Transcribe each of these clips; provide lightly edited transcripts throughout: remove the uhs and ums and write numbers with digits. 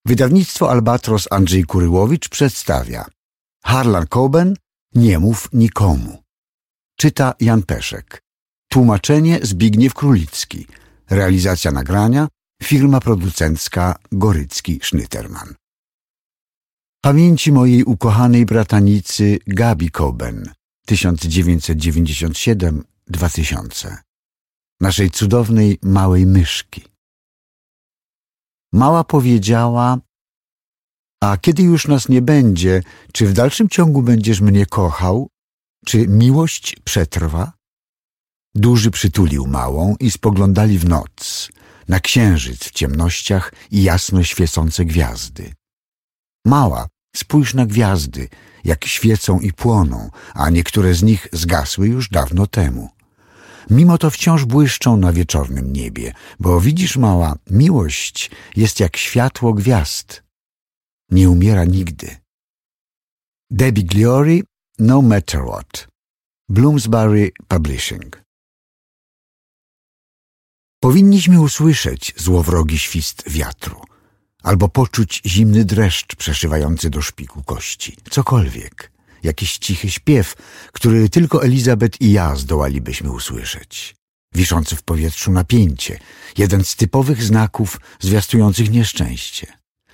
Wydawnictwo Albatros Andrzej Kuryłowicz przedstawia Harlan Coben, Nie mów nikomu. Czyta Jan Peszek. Tłumaczenie Zbigniew Królicki. Realizacja nagrania firma producencka Gorycki-Sznyterman. Pamięci mojej ukochanej bratanicy Gabi Coben 1997-2000. Naszej cudownej małej myszki. Mała powiedziała: a kiedy już nas nie będzie, czy w dalszym ciągu będziesz mnie kochał? Czy miłość przetrwa? Duży przytulił małą i spoglądali w noc, na księżyc w ciemnościach i jasno świecące gwiazdy. Mała, spójrz na gwiazdy, jak świecą i płoną, a niektóre z nich zgasły już dawno temu. Mimo to wciąż błyszczą na wieczornym niebie, bo widzisz, mała, miłość jest jak światło gwiazd. Nie umiera nigdy. Debbie Gliori, No Matter What. Bloomsbury Publishing. Powinniśmy usłyszeć złowrogi świst wiatru, albo poczuć zimny dreszcz przeszywający do szpiku kości. Cokolwiek. Jakiś cichy śpiew, który tylko Elizabeth i ja zdołalibyśmy usłyszeć. Wiszący w powietrzu napięcie, jeden z typowych znaków zwiastujących nieszczęście.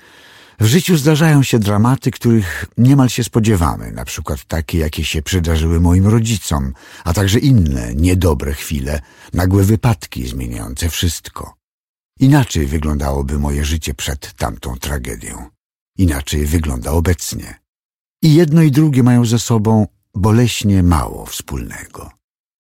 W życiu zdarzają się dramaty, których niemal się spodziewamy, na przykład takie, jakie się przydarzyły moim rodzicom, a także inne, niedobre chwile, nagłe wypadki zmieniające wszystko. Inaczej wyglądałoby moje życie przed tamtą tragedią. Inaczej wygląda obecnie. I jedno i drugie mają ze sobą boleśnie mało wspólnego.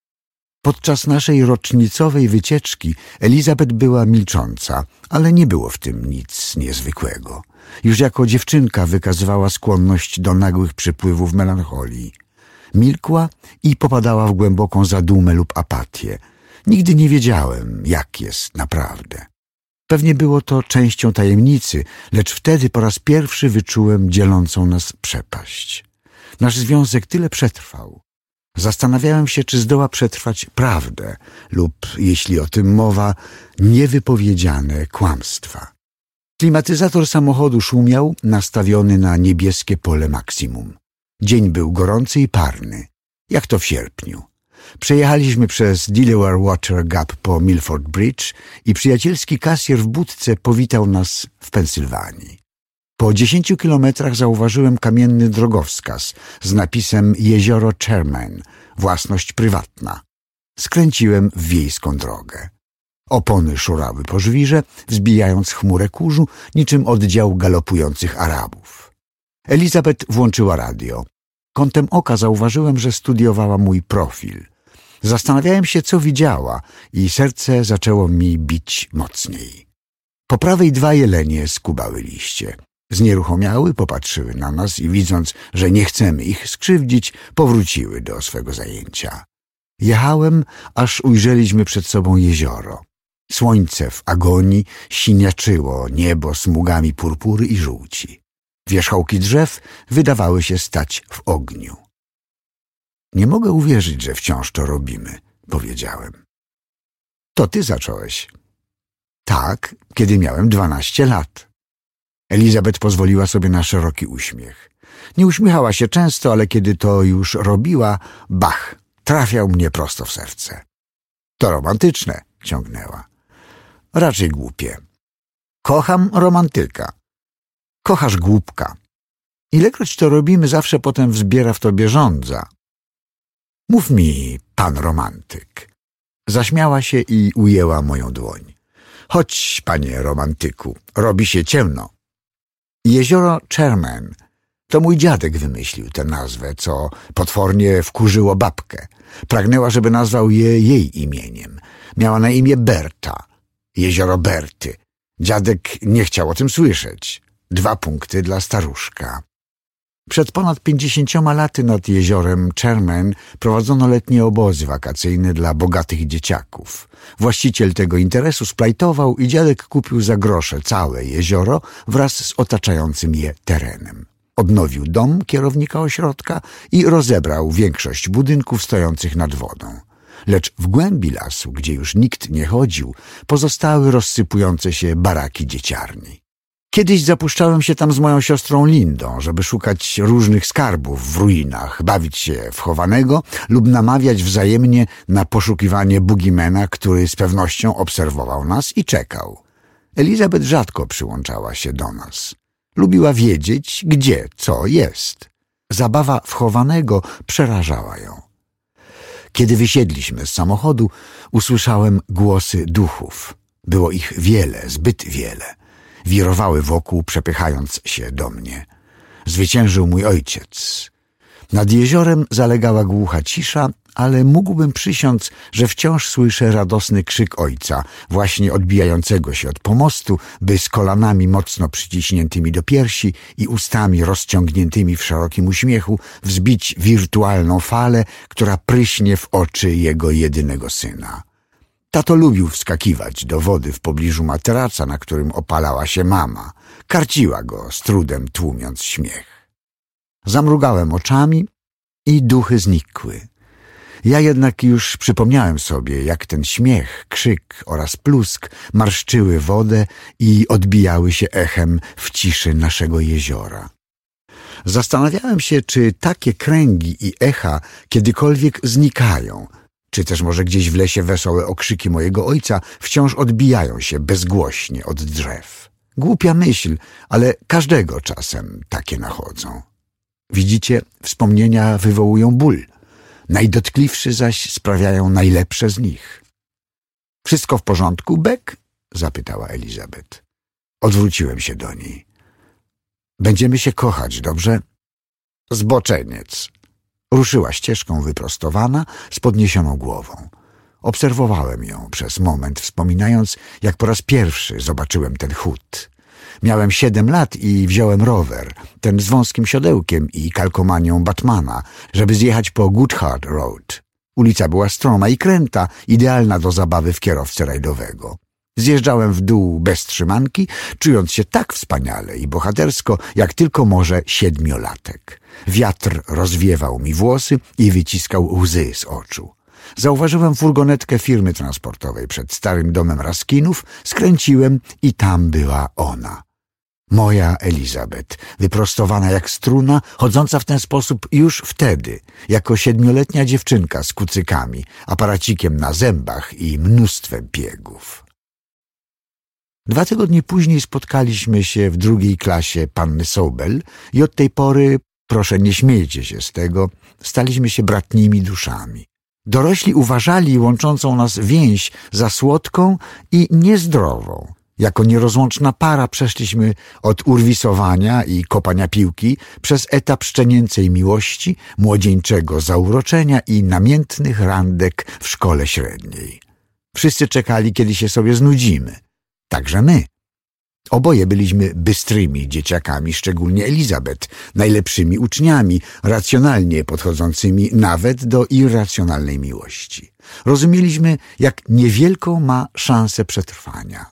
Podczas naszej rocznicowej wycieczki Elizabeth była milcząca, ale nie było w tym nic niezwykłego. Już jako dziewczynka wykazywała skłonność do nagłych przypływów melancholii. Milkła i popadała w głęboką zadumę lub apatię. Nigdy nie wiedziałem, jak jest naprawdę. Pewnie było to częścią tajemnicy, lecz wtedy po raz pierwszy wyczułem dzielącą nas przepaść. Nasz związek tyle przetrwał. Zastanawiałem się, czy zdoła przetrwać prawdę lub, jeśli o tym mowa, niewypowiedziane kłamstwa. Klimatyzator samochodu szumiał, nastawiony na niebieskie pole maksimum. Dzień był gorący i parny, jak to w sierpniu. Przejechaliśmy przez Delaware Water Gap po Milford Bridge i przyjacielski kasjer w budce powitał nas w Pensylwanii. Po 10 kilometrach zauważyłem kamienny drogowskaz z napisem Jezioro Chairman, własność prywatna. Skręciłem w wiejską drogę. Opony szurały po żwirze, wzbijając chmurę kurzu, niczym oddział galopujących Arabów. Elizabeth włączyła radio. Kątem oka zauważyłem, że studiowała mój profil. Zastanawiałem się, co widziała, i serce zaczęło mi bić mocniej. Po prawej 2 jelenie skubały liście. Znieruchomiały, popatrzyły na nas i widząc, że nie chcemy ich skrzywdzić, powróciły do swego zajęcia. Jechałem, aż ujrzeliśmy przed sobą jezioro. Słońce w agonii siniaczyło niebo smugami purpury i żółci. Wierzchołki drzew wydawały się stać w ogniu. Nie mogę uwierzyć, że wciąż to robimy, powiedziałem. To ty zacząłeś. Tak, kiedy miałem 12 lat. Elizabeth pozwoliła sobie na szeroki uśmiech. Nie uśmiechała się często, ale kiedy to już robiła, bach, trafiał mnie prosto w serce. To romantyczne, ciągnęła. Raczej głupie. Kocham romantyka. Kochasz głupka. Ilekroć to robimy, zawsze potem wzbiera w tobie żądza. Mów mi, pan romantyk. Zaśmiała się i ujęła moją dłoń. Chodź, panie romantyku, robi się ciemno. Jezioro Chairman. To mój dziadek wymyślił tę nazwę, co potwornie wkurzyło babkę. Pragnęła, żeby nazwał je jej imieniem. Miała na imię Berta. Jezioro Berty. Dziadek nie chciał o tym słyszeć. 2 punkty dla staruszka. Przed ponad 50 laty nad jeziorem Chairman prowadzono letnie obozy wakacyjne dla bogatych dzieciaków. Właściciel tego interesu splajtował i dziadek kupił za grosze całe jezioro wraz z otaczającym je terenem. Odnowił dom kierownika ośrodka i rozebrał większość budynków stojących nad wodą. Lecz w głębi lasu, gdzie już nikt nie chodził, pozostały rozsypujące się baraki dzieciarni. Kiedyś zapuszczałem się tam z moją siostrą Lindą, żeby szukać różnych skarbów w ruinach, bawić się w chowanego lub namawiać wzajemnie na poszukiwanie Boogiemana, który z pewnością obserwował nas i czekał. Elizabeth rzadko przyłączała się do nas. Lubiła wiedzieć, gdzie co jest. Zabawa w chowanego przerażała ją. Kiedy wysiedliśmy z samochodu, usłyszałem głosy duchów. Było ich wiele, zbyt wiele. Wirowały wokół, przepychając się do mnie. Zwyciężył mój ojciec. Nad jeziorem zalegała głucha cisza, ale mógłbym przysiąc, że wciąż słyszę radosny krzyk ojca, właśnie odbijającego się od pomostu, by z kolanami mocno przyciśniętymi do piersi i ustami rozciągniętymi w szerokim uśmiechu wzbić wirtualną falę, która pryśnie w oczy jego jedynego syna. Tato lubił wskakiwać do wody w pobliżu materaca, na którym opalała się mama. Karciła go, z trudem tłumiąc śmiech. Zamrugałem oczami i duchy znikły. Ja jednak już przypomniałem sobie, jak ten śmiech, krzyk oraz plusk marszczyły wodę i odbijały się echem w ciszy naszego jeziora. Zastanawiałem się, czy takie kręgi i echa kiedykolwiek znikają, czy też może gdzieś w lesie wesołe okrzyki mojego ojca wciąż odbijają się bezgłośnie od drzew. Głupia myśl, ale każdego czasem takie nachodzą. Widzicie, wspomnienia wywołują ból. Najdotkliwszy zaś sprawiają najlepsze z nich. — Wszystko w porządku, Beck? — zapytała Elizabeth. Odwróciłem się do niej. — Będziemy się kochać, dobrze? — Zboczeniec. Ruszyła ścieżką wyprostowana, z podniesioną głową. Obserwowałem ją przez moment, wspominając, jak po raz pierwszy zobaczyłem ten chód. Miałem 7 lat i wziąłem rower, ten z wąskim siodełkiem i kalkomanią Batmana, żeby zjechać po Goodhart Road. Ulica była stroma i kręta, idealna do zabawy w kierowcę rajdowego. Zjeżdżałem w dół bez trzymanki, czując się tak wspaniale i bohatersko, jak tylko może 7-latek. Wiatr rozwiewał mi włosy i wyciskał łzy z oczu. Zauważyłem furgonetkę firmy transportowej przed starym domem Raskinów, skręciłem i tam była ona. Moja Elizabeth, wyprostowana jak struna, chodząca w ten sposób już wtedy, jako 7-letnia dziewczynka z kucykami, aparacikiem na zębach i mnóstwem biegów. 2 tygodnie później spotkaliśmy się w 2. klasie panny Sobel i od tej pory, proszę nie śmiejcie się z tego, staliśmy się bratnimi duszami. Dorośli uważali łączącą nas więź za słodką i niezdrową. Jako nierozłączna para przeszliśmy od urwisowania i kopania piłki przez etap szczenięcej miłości, młodzieńczego zauroczenia i namiętnych randek w szkole średniej. Wszyscy czekali, kiedy się sobie znudzimy. Także my. Oboje byliśmy bystrymi dzieciakami, szczególnie Elizabeth, najlepszymi uczniami, racjonalnie podchodzącymi nawet do irracjonalnej miłości. Rozumieliśmy, jak niewielką ma szansę przetrwania.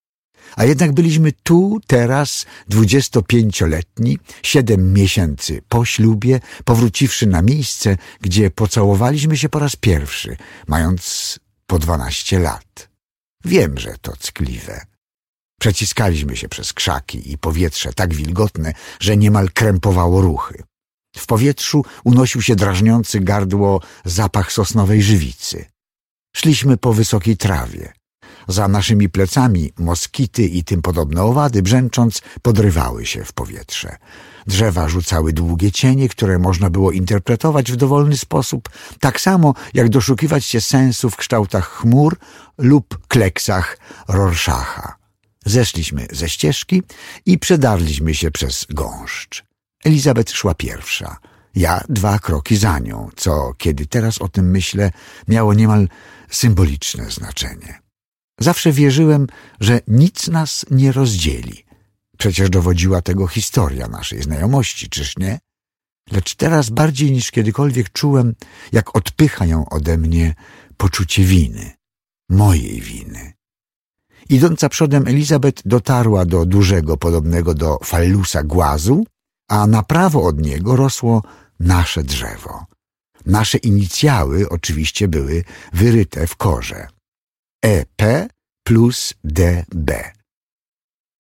A jednak byliśmy tu, teraz, 25-letni, 7 miesięcy po ślubie, powróciwszy na miejsce, gdzie pocałowaliśmy się po raz pierwszy, mając po 12 lat. Wiem, że to ckliwe. Przeciskaliśmy się przez krzaki i powietrze tak wilgotne, że niemal krępowało ruchy. W powietrzu unosił się drażniący gardło zapach sosnowej żywicy. Szliśmy po wysokiej trawie. Za naszymi plecami moskity i tym podobne owady, brzęcząc, podrywały się w powietrze. Drzewa rzucały długie cienie, które można było interpretować w dowolny sposób, tak samo jak doszukiwać się sensu w kształtach chmur lub kleksach Rorschacha. Zeszliśmy ze ścieżki i przedarliśmy się przez gąszcz. Elizabeth szła pierwsza, ja 2 kroki za nią, co, kiedy teraz o tym myślę, miało niemal symboliczne znaczenie. Zawsze wierzyłem, że nic nas nie rozdzieli. Przecież dowodziła tego historia naszej znajomości, czyż nie? Lecz teraz bardziej niż kiedykolwiek czułem, jak odpycha ją ode mnie poczucie winy, mojej winy. Idąca przodem Elizabeth dotarła do dużego, podobnego do fallusa głazu, a na prawo od niego rosło nasze drzewo. Nasze inicjały oczywiście były wyryte w korze. EP plus DB.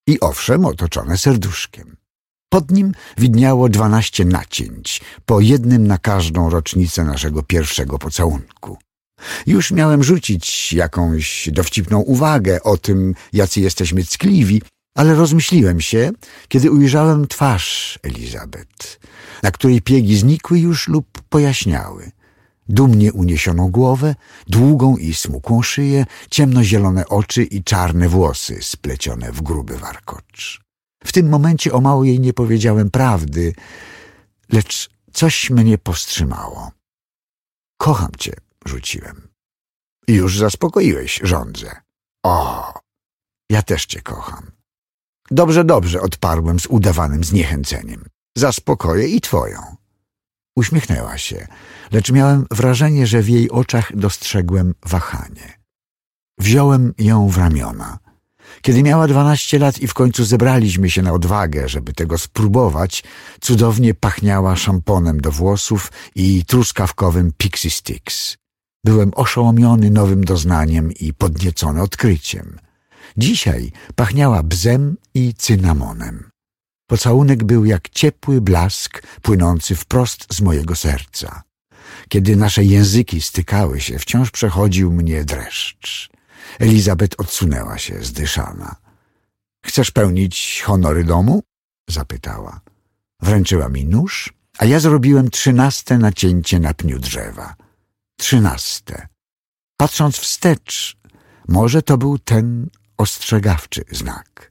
i owszem otoczone serduszkiem. Pod nim widniało 12 nacięć, po jednym na każdą rocznicę naszego pierwszego pocałunku. Już miałem rzucić jakąś dowcipną uwagę o tym, jacy jesteśmy ckliwi, ale rozmyśliłem się, kiedy ujrzałem twarz Elizabeth, na której piegi znikły już lub pojaśniały. Dumnie uniesioną głowę, długą i smukłą szyję, ciemnozielone oczy i czarne włosy splecione w gruby warkocz. W tym momencie o mało jej nie powiedziałem prawdy, lecz coś mnie powstrzymało. Kocham cię, rzuciłem. Już zaspokoiłeś, żądzę. O, ja też cię kocham. Dobrze, dobrze, odparłem z udawanym zniechęceniem. Zaspokoję i twoją. Uśmiechnęła się, lecz miałem wrażenie, że w jej oczach dostrzegłem wahanie. Wziąłem ją w ramiona. Kiedy miała 12 lat i w końcu zebraliśmy się na odwagę, żeby tego spróbować, cudownie pachniała szamponem do włosów i truskawkowym Pixie Sticks. Byłem oszołomiony nowym doznaniem i podniecony odkryciem. Dzisiaj pachniała bzem i cynamonem. Pocałunek był jak ciepły blask płynący wprost z mojego serca. Kiedy nasze języki stykały się, wciąż przechodził mnie dreszcz. Elizabeth odsunęła się, zdyszana. Chcesz pełnić honory domu? Zapytała. Wręczyła mi nóż, a ja zrobiłem 13 nacięcie na pniu drzewa. 13. Patrząc wstecz, może to był ten ostrzegawczy znak.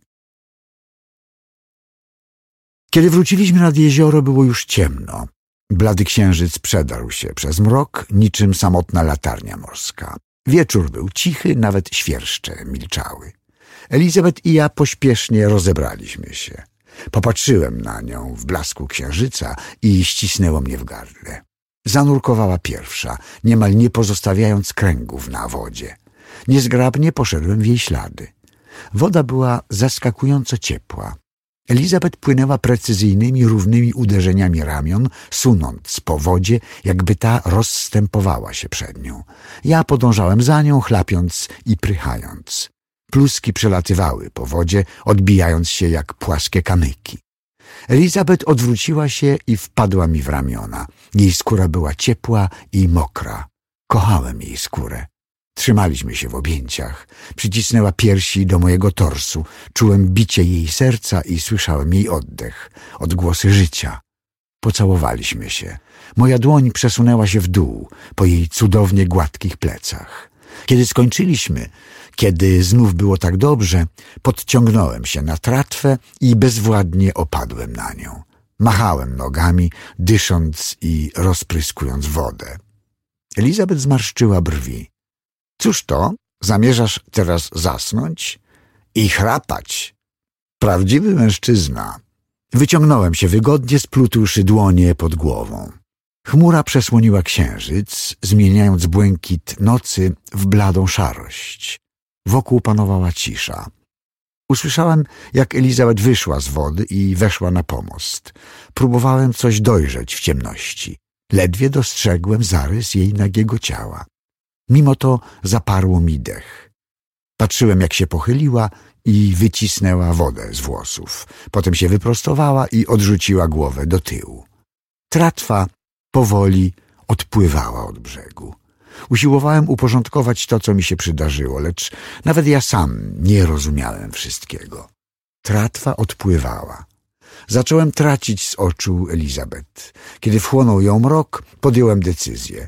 Kiedy wróciliśmy nad jezioro, było już ciemno. Blady księżyc przedarł się przez mrok, niczym samotna latarnia morska. Wieczór był cichy, nawet świerszcze milczały. Elizabeth i ja pośpiesznie rozebraliśmy się. Popatrzyłem na nią w blasku księżyca i ścisnęło mnie w gardle. Zanurkowała pierwsza, niemal nie pozostawiając kręgów na wodzie. Niezgrabnie poszedłem w jej ślady. Woda była zaskakująco ciepła. Elizabeth płynęła precyzyjnymi, równymi uderzeniami ramion, sunąc po wodzie, jakby ta rozstępowała się przed nią. Ja podążałem za nią, chlapiąc i prychając. Pluski przelatywały po wodzie, odbijając się jak płaskie kamyki. Elizabeth odwróciła się i wpadła mi w ramiona. Jej skóra była ciepła i mokra. Kochałem jej skórę. Trzymaliśmy się w objęciach. Przycisnęła piersi do mojego torsu. Czułem bicie jej serca i słyszałem jej oddech, odgłosy życia. Pocałowaliśmy się. Moja dłoń przesunęła się w dół, po jej cudownie gładkich plecach. Kiedy skończyliśmy, kiedy znów było tak dobrze, podciągnąłem się na tratwę i bezwładnie opadłem na nią. Machałem nogami, dysząc i rozpryskując wodę. Elizabeth zmarszczyła brwi. Cóż to? Zamierzasz teraz zasnąć? I chrapać. Prawdziwy mężczyzna. Wyciągnąłem się wygodnie, splutłszy dłonie pod głową. Chmura przesłoniła księżyc, zmieniając błękit nocy w bladą szarość. Wokół panowała cisza. Usłyszałem, jak Elizabeth wyszła z wody i weszła na pomost. Próbowałem coś dojrzeć w ciemności. Ledwie dostrzegłem zarys jej nagiego ciała. Mimo to zaparło mi dech. Patrzyłem, jak się pochyliła i wycisnęła wodę z włosów. Potem się wyprostowała i odrzuciła głowę do tyłu. Tratwa powoli odpływała od brzegu. Usiłowałem uporządkować to, co mi się przydarzyło, lecz nawet ja sam nie rozumiałem wszystkiego. Tratwa odpływała. Zacząłem tracić z oczu Elizabeth. Kiedy wchłonął ją mrok, podjąłem decyzję.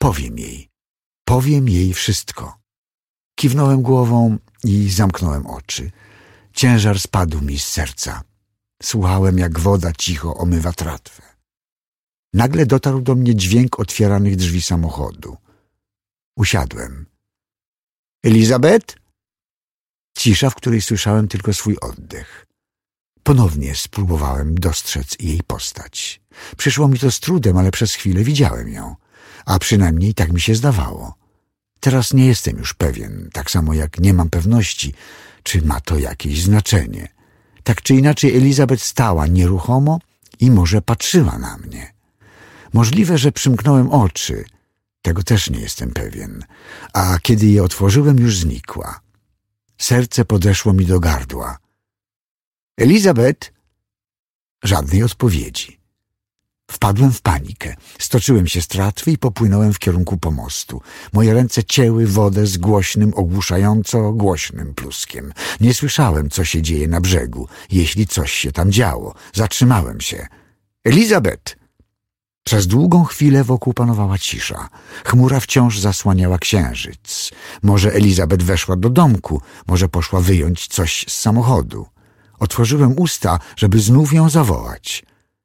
Powiem jej wszystko. Kiwnąłem głową i zamknąłem oczy. Ciężar spadł mi z serca. Słuchałem, jak woda cicho omywa tratwę. Nagle dotarł do mnie dźwięk otwieranych drzwi samochodu. Usiadłem. Elizabeth? Cisza, w której słyszałem tylko swój oddech. Ponownie spróbowałem dostrzec jej postać. Przyszło mi to z trudem, ale przez chwilę widziałem ją. A przynajmniej tak mi się zdawało. Teraz nie jestem już pewien, tak samo jak nie mam pewności, czy ma to jakieś znaczenie. Tak czy inaczej Elizabeth stała nieruchomo i może patrzyła na mnie. Możliwe, że przymknąłem oczy. Tego też nie jestem pewien. A kiedy je otworzyłem, już znikła. Serce podeszło mi do gardła. Elizabeth? Żadnej odpowiedzi. Wpadłem w panikę. Stoczyłem się z tratwy i popłynąłem w kierunku pomostu. Moje ręce cięły wodę z głośnym, ogłuszająco głośnym pluskiem. Nie słyszałem, co się dzieje na brzegu, jeśli coś się tam działo. Zatrzymałem się. Elizabeth! Przez długą chwilę wokół panowała cisza. Chmura wciąż zasłaniała księżyc. Może Elizabeth weszła do domku, może poszła wyjąć coś z samochodu. Otworzyłem usta, żeby znów ją zawołać.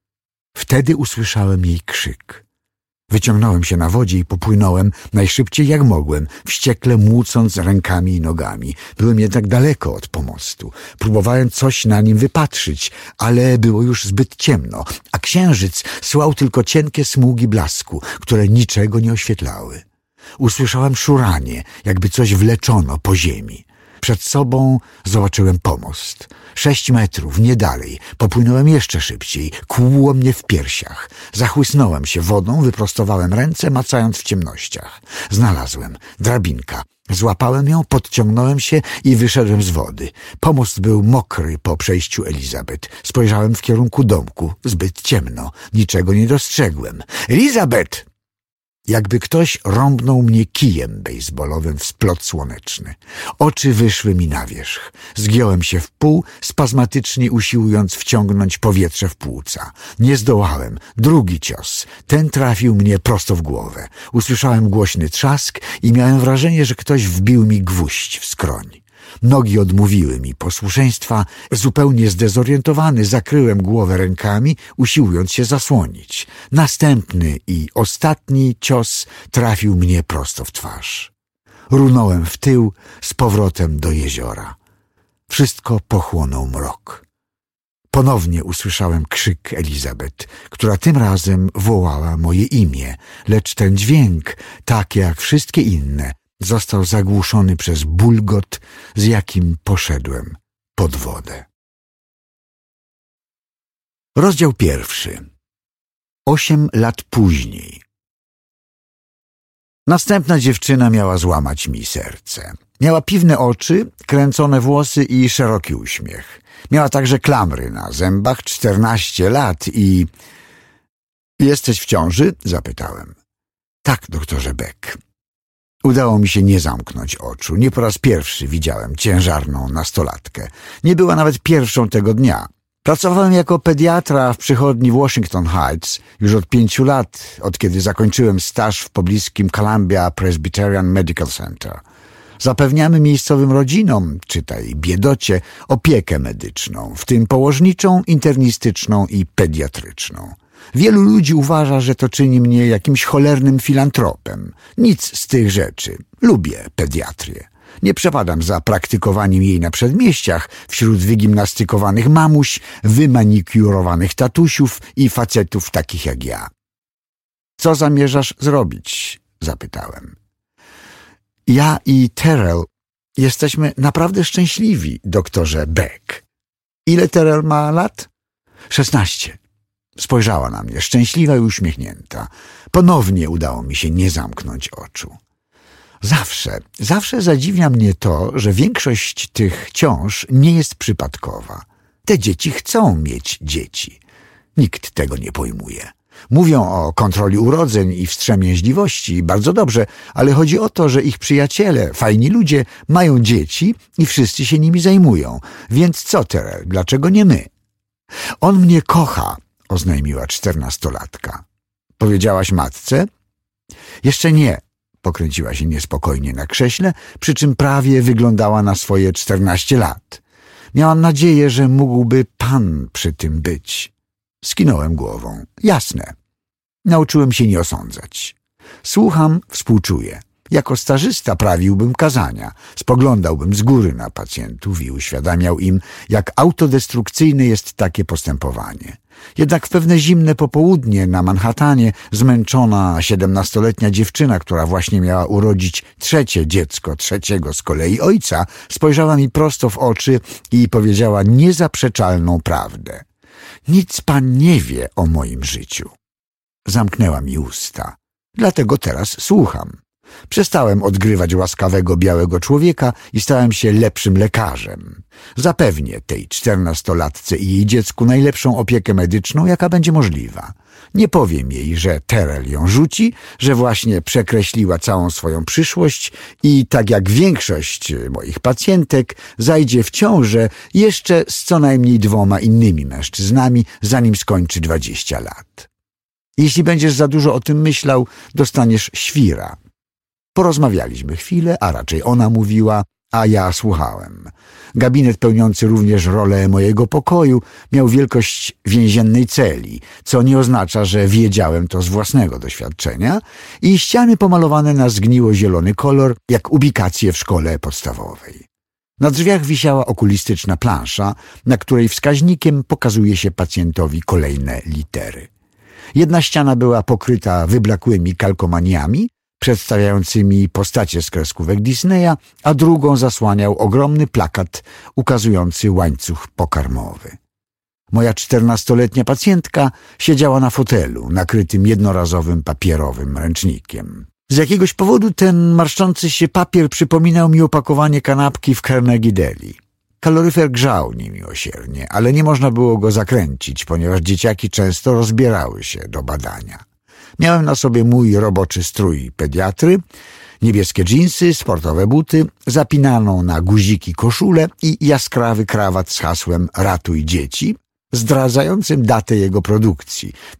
Wtedy usłyszałem jej krzyk. Wyciągnąłem się na wodzie i popłynąłem najszybciej jak mogłem, wściekle młócąc rękami i nogami. Byłem jednak daleko od pomostu. Próbowałem coś na nim wypatrzyć, ale było już zbyt ciemno, a księżyc słał tylko cienkie smugi blasku, które niczego nie oświetlały. Usłyszałem szuranie, jakby coś wleczono po ziemi. Przed sobą zobaczyłem pomost. 6 metrów, nie dalej. Popłynąłem jeszcze szybciej. Kłuło mnie w piersiach. Zachłysnąłem się wodą, wyprostowałem ręce, macając w ciemnościach. Znalazłem. Drabinka. Złapałem ją, podciągnąłem się i wyszedłem z wody. Pomost był mokry po przejściu Elizabeth. Spojrzałem w kierunku domku. Zbyt ciemno. Niczego nie dostrzegłem. Elizabeth! Jakby ktoś rąbnął mnie kijem bejsbolowym w splot słoneczny. Oczy wyszły mi na wierzch. Zgiąłem się w pół, spazmatycznie usiłując wciągnąć powietrze w płuca. Nie zdołałem. Drugi cios. Ten trafił mnie prosto w głowę. Usłyszałem głośny trzask i miałem wrażenie, że ktoś wbił mi gwóźdź w skroń. Nogi odmówiły mi posłuszeństwa. Zupełnie zdezorientowany zakryłem głowę rękami, usiłując się zasłonić. Następny i ostatni cios trafił mnie prosto w twarz. Runąłem w tył z powrotem do jeziora. Wszystko pochłonął mrok. Ponownie usłyszałem krzyk Elizabeth, która tym razem wołała moje imię, lecz ten dźwięk, tak jak wszystkie inne, został zagłuszony przez bulgot, z jakim poszedłem pod wodę. Rozdział 1. 8 lat później. Następna dziewczyna miała złamać mi serce. Miała piwne oczy, kręcone włosy i szeroki uśmiech. Miała także klamry na zębach, 14 lat i... Jesteś w ciąży? Zapytałem. Tak, doktorze Beck. Udało mi się nie zamknąć oczu. Nie po raz pierwszy widziałem ciężarną nastolatkę. Nie była nawet pierwszą tego dnia. Pracowałem jako pediatra w przychodni w Washington Heights już od 5 lat, od kiedy zakończyłem staż w pobliskim Columbia Presbyterian Medical Center. Zapewniamy miejscowym rodzinom, czytaj biedocie, opiekę medyczną, w tym położniczą, internistyczną i pediatryczną. Wielu ludzi uważa, że to czyni mnie jakimś cholernym filantropem. Nic z tych rzeczy. Lubię pediatrię. Nie przepadam za praktykowaniem jej na przedmieściach, wśród wygimnastykowanych mamuś, wymanikurowanych tatusiów i facetów takich jak ja. Co zamierzasz zrobić? Zapytałem. Ja i Terrell jesteśmy naprawdę szczęśliwi, doktorze Beck. Ile Terrell ma lat? 16. Spojrzała na mnie, szczęśliwa i uśmiechnięta. Ponownie udało mi się nie zamknąć oczu. Zawsze zadziwia mnie to, że większość tych ciąż nie jest przypadkowa. Te dzieci chcą mieć dzieci. Nikt tego nie pojmuje. Mówią o kontroli urodzeń i wstrzemięźliwości, bardzo dobrze, ale chodzi o to, że ich przyjaciele, fajni ludzie, mają dzieci i wszyscy się nimi zajmują. Więc co, Terrell, dlaczego nie my? On mnie kocha, oznajmiła 14-latka. Powiedziałaś matce? Jeszcze nie, pokręciła się niespokojnie na krześle, przy czym prawie wyglądała na swoje 14 lat. Miałam nadzieję, że mógłby pan przy tym być. Skinąłem głową. Jasne. Nauczyłem się nie osądzać. Słucham, współczuję. Jako stażysta prawiłbym kazania. Spoglądałbym z góry na pacjentów i uświadamiał im, jak autodestrukcyjne jest takie postępowanie. Jednak w pewne zimne popołudnie na Manhattanie zmęczona 17-letnia dziewczyna, która właśnie miała urodzić trzecie dziecko trzeciego z kolei ojca, spojrzała mi prosto w oczy i powiedziała niezaprzeczalną prawdę. Nic pan nie wie o moim życiu. Zamknęła mi usta. Dlatego teraz słucham. Przestałem odgrywać łaskawego białego człowieka i stałem się lepszym lekarzem. Zapewnię tej 14-latce i jej dziecku najlepszą opiekę medyczną, jaka będzie możliwa. Nie powiem jej, że Terrell ją rzuci, że właśnie przekreśliła całą swoją przyszłość i tak jak większość moich pacjentek zajdzie w ciążę jeszcze z co najmniej 2 innymi mężczyznami, zanim skończy 20 lat. Jeśli będziesz za dużo o tym myślał, dostaniesz świra. Porozmawialiśmy chwilę, a raczej ona mówiła, a ja słuchałem. Gabinet pełniący również rolę mojego pokoju miał wielkość więziennej celi, co nie oznacza, że wiedziałem to z własnego doświadczenia, i ściany pomalowane na zgniło-zielony kolor, jak ubikacje w szkole podstawowej. Na drzwiach wisiała okulistyczna plansza, na której wskaźnikiem pokazuje się pacjentowi kolejne litery. Jedna ściana była pokryta wyblakłymi kalkomaniami, przedstawiającymi postacie z kreskówek Disneya, a drugą zasłaniał ogromny plakat ukazujący łańcuch pokarmowy. Moja 14-letnia pacjentka siedziała na fotelu nakrytym jednorazowym papierowym ręcznikiem. Z jakiegoś powodu ten marszczący się papier przypominał mi opakowanie kanapki w Carnegie Deli. Kaloryfer grzał niemiłosiernie, ale nie można było go zakręcić, ponieważ dzieciaki często rozbierały się do badania. Miałem na sobie mój roboczy strój pediatry, niebieskie dżinsy, sportowe buty, zapinaną na guziki koszulę i jaskrawy krawat z hasłem „Ratuj dzieci”, zdradzającym datę jego produkcji –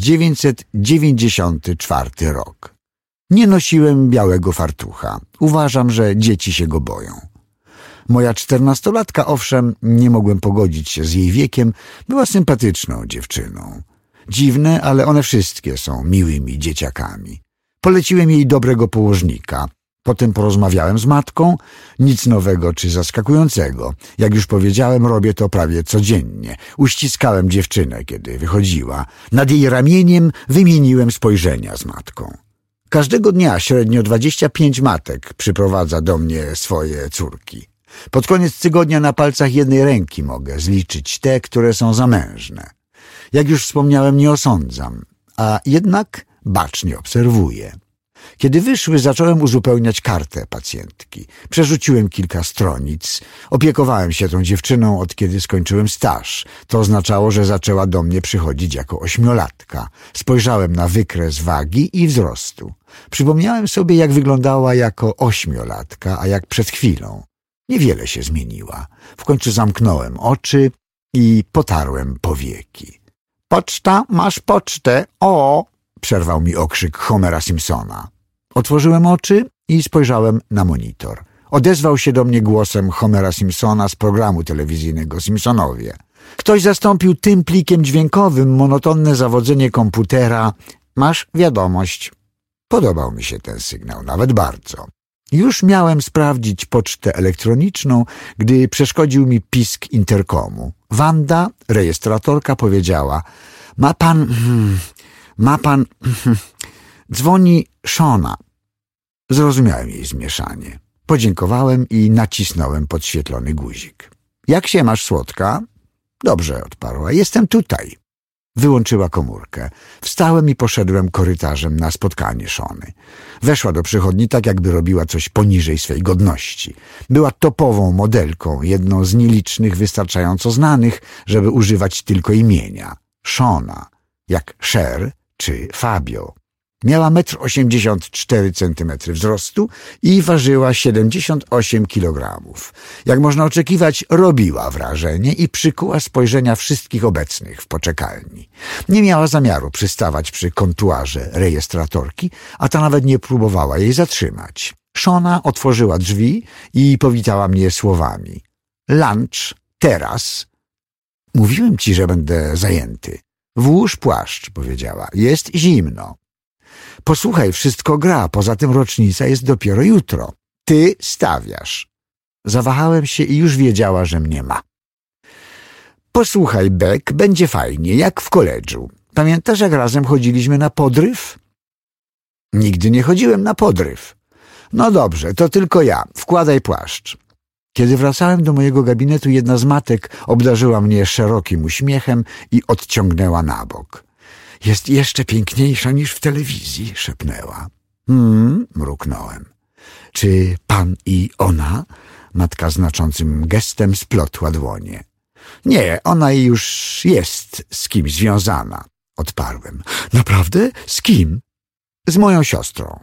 1994 rok. Nie nosiłem białego fartucha. Uważam, że dzieci się go boją. Moja 14-latka, owszem, nie mogłem pogodzić się z jej wiekiem, była sympatyczną dziewczyną. Dziwne, ale one wszystkie są miłymi dzieciakami. Poleciłem jej dobrego położnika. Potem porozmawiałem z matką. Nic nowego czy zaskakującego. Jak już powiedziałem, robię to prawie codziennie. Uściskałem dziewczynę, kiedy wychodziła. Nad jej ramieniem wymieniłem spojrzenia z matką. Każdego dnia średnio 25 matek przyprowadza do mnie swoje córki. Pod koniec tygodnia na palcach jednej ręki mogę zliczyć te, które są zamężne. Jak już wspomniałem, nie osądzam, a jednak bacznie obserwuję. Kiedy wyszły, zacząłem uzupełniać kartę pacjentki. Przerzuciłem kilka stronic. Opiekowałem się tą dziewczyną, od kiedy skończyłem staż. To oznaczało, że zaczęła do mnie przychodzić jako 8-latka. Spojrzałem na wykres wagi i wzrostu. Przypomniałem sobie, jak wyglądała jako 8-latka, a jak przed chwilą. Niewiele się zmieniła. W końcu zamknąłem oczy i potarłem powieki. „Poczta, masz pocztę, o!” przerwał mi okrzyk Homera Simpsona. Otworzyłem oczy i spojrzałem na monitor. Odezwał się do mnie głosem Homera Simpsona z programu telewizyjnego Simpsonowie. Ktoś zastąpił tym plikiem dźwiękowym monotonne zawodzenie komputera. „Masz wiadomość”. Podobał mi się ten sygnał, nawet bardzo. Już miałem sprawdzić pocztę elektroniczną, gdy przeszkodził mi pisk interkomu. Wanda, rejestratorka, powiedziała: Ma pan, dzwoni Shona. Zrozumiałem jej zmieszanie. Podziękowałem i nacisnąłem podświetlony guzik. „Jak się masz, słodka?” „Dobrze”, odparła. „Jestem tutaj”. Wyłączyła komórkę. Wstałem i poszedłem korytarzem na spotkanie Shony. Weszła do przychodni tak, jakby robiła coś poniżej swej godności. Była topową modelką, jedną z nielicznych wystarczająco znanych, żeby używać tylko imienia. Shona, jak Cher czy Fabio. Miała 1,84 m wzrostu i ważyła 78 kg. Jak można oczekiwać, robiła wrażenie i przykuła spojrzenia wszystkich obecnych w poczekalni. Nie miała zamiaru przystawać przy kontuarze rejestratorki, a ta nawet nie próbowała jej zatrzymać. Shona otworzyła drzwi i powitała mnie słowami: „Lunch, teraz”. „Mówiłem ci, że będę zajęty”. „Włóż płaszcz”, powiedziała. „Jest zimno”. „Posłuchaj, wszystko gra, poza tym rocznica jest dopiero jutro. Ty stawiasz”. Zawahałem się i już wiedziała, że mnie ma. „Posłuchaj, Beck, będzie fajnie, jak w koledżu. Pamiętasz, jak razem chodziliśmy na podryw?” „Nigdy nie chodziłem na podryw”. „No dobrze, to tylko ja. Wkładaj płaszcz”. Kiedy wracałem do mojego gabinetu, jedna z matek obdarzyła mnie szerokim uśmiechem i odciągnęła na bok. „Jest jeszcze piękniejsza niż w telewizji”, szepnęła. Mruknąłem. Czy pan i ona? Matka znaczącym gestem splotła dłonie. Nie, ona już jest z kimś związana, odparłem. Naprawdę? Z kim? Z moją siostrą.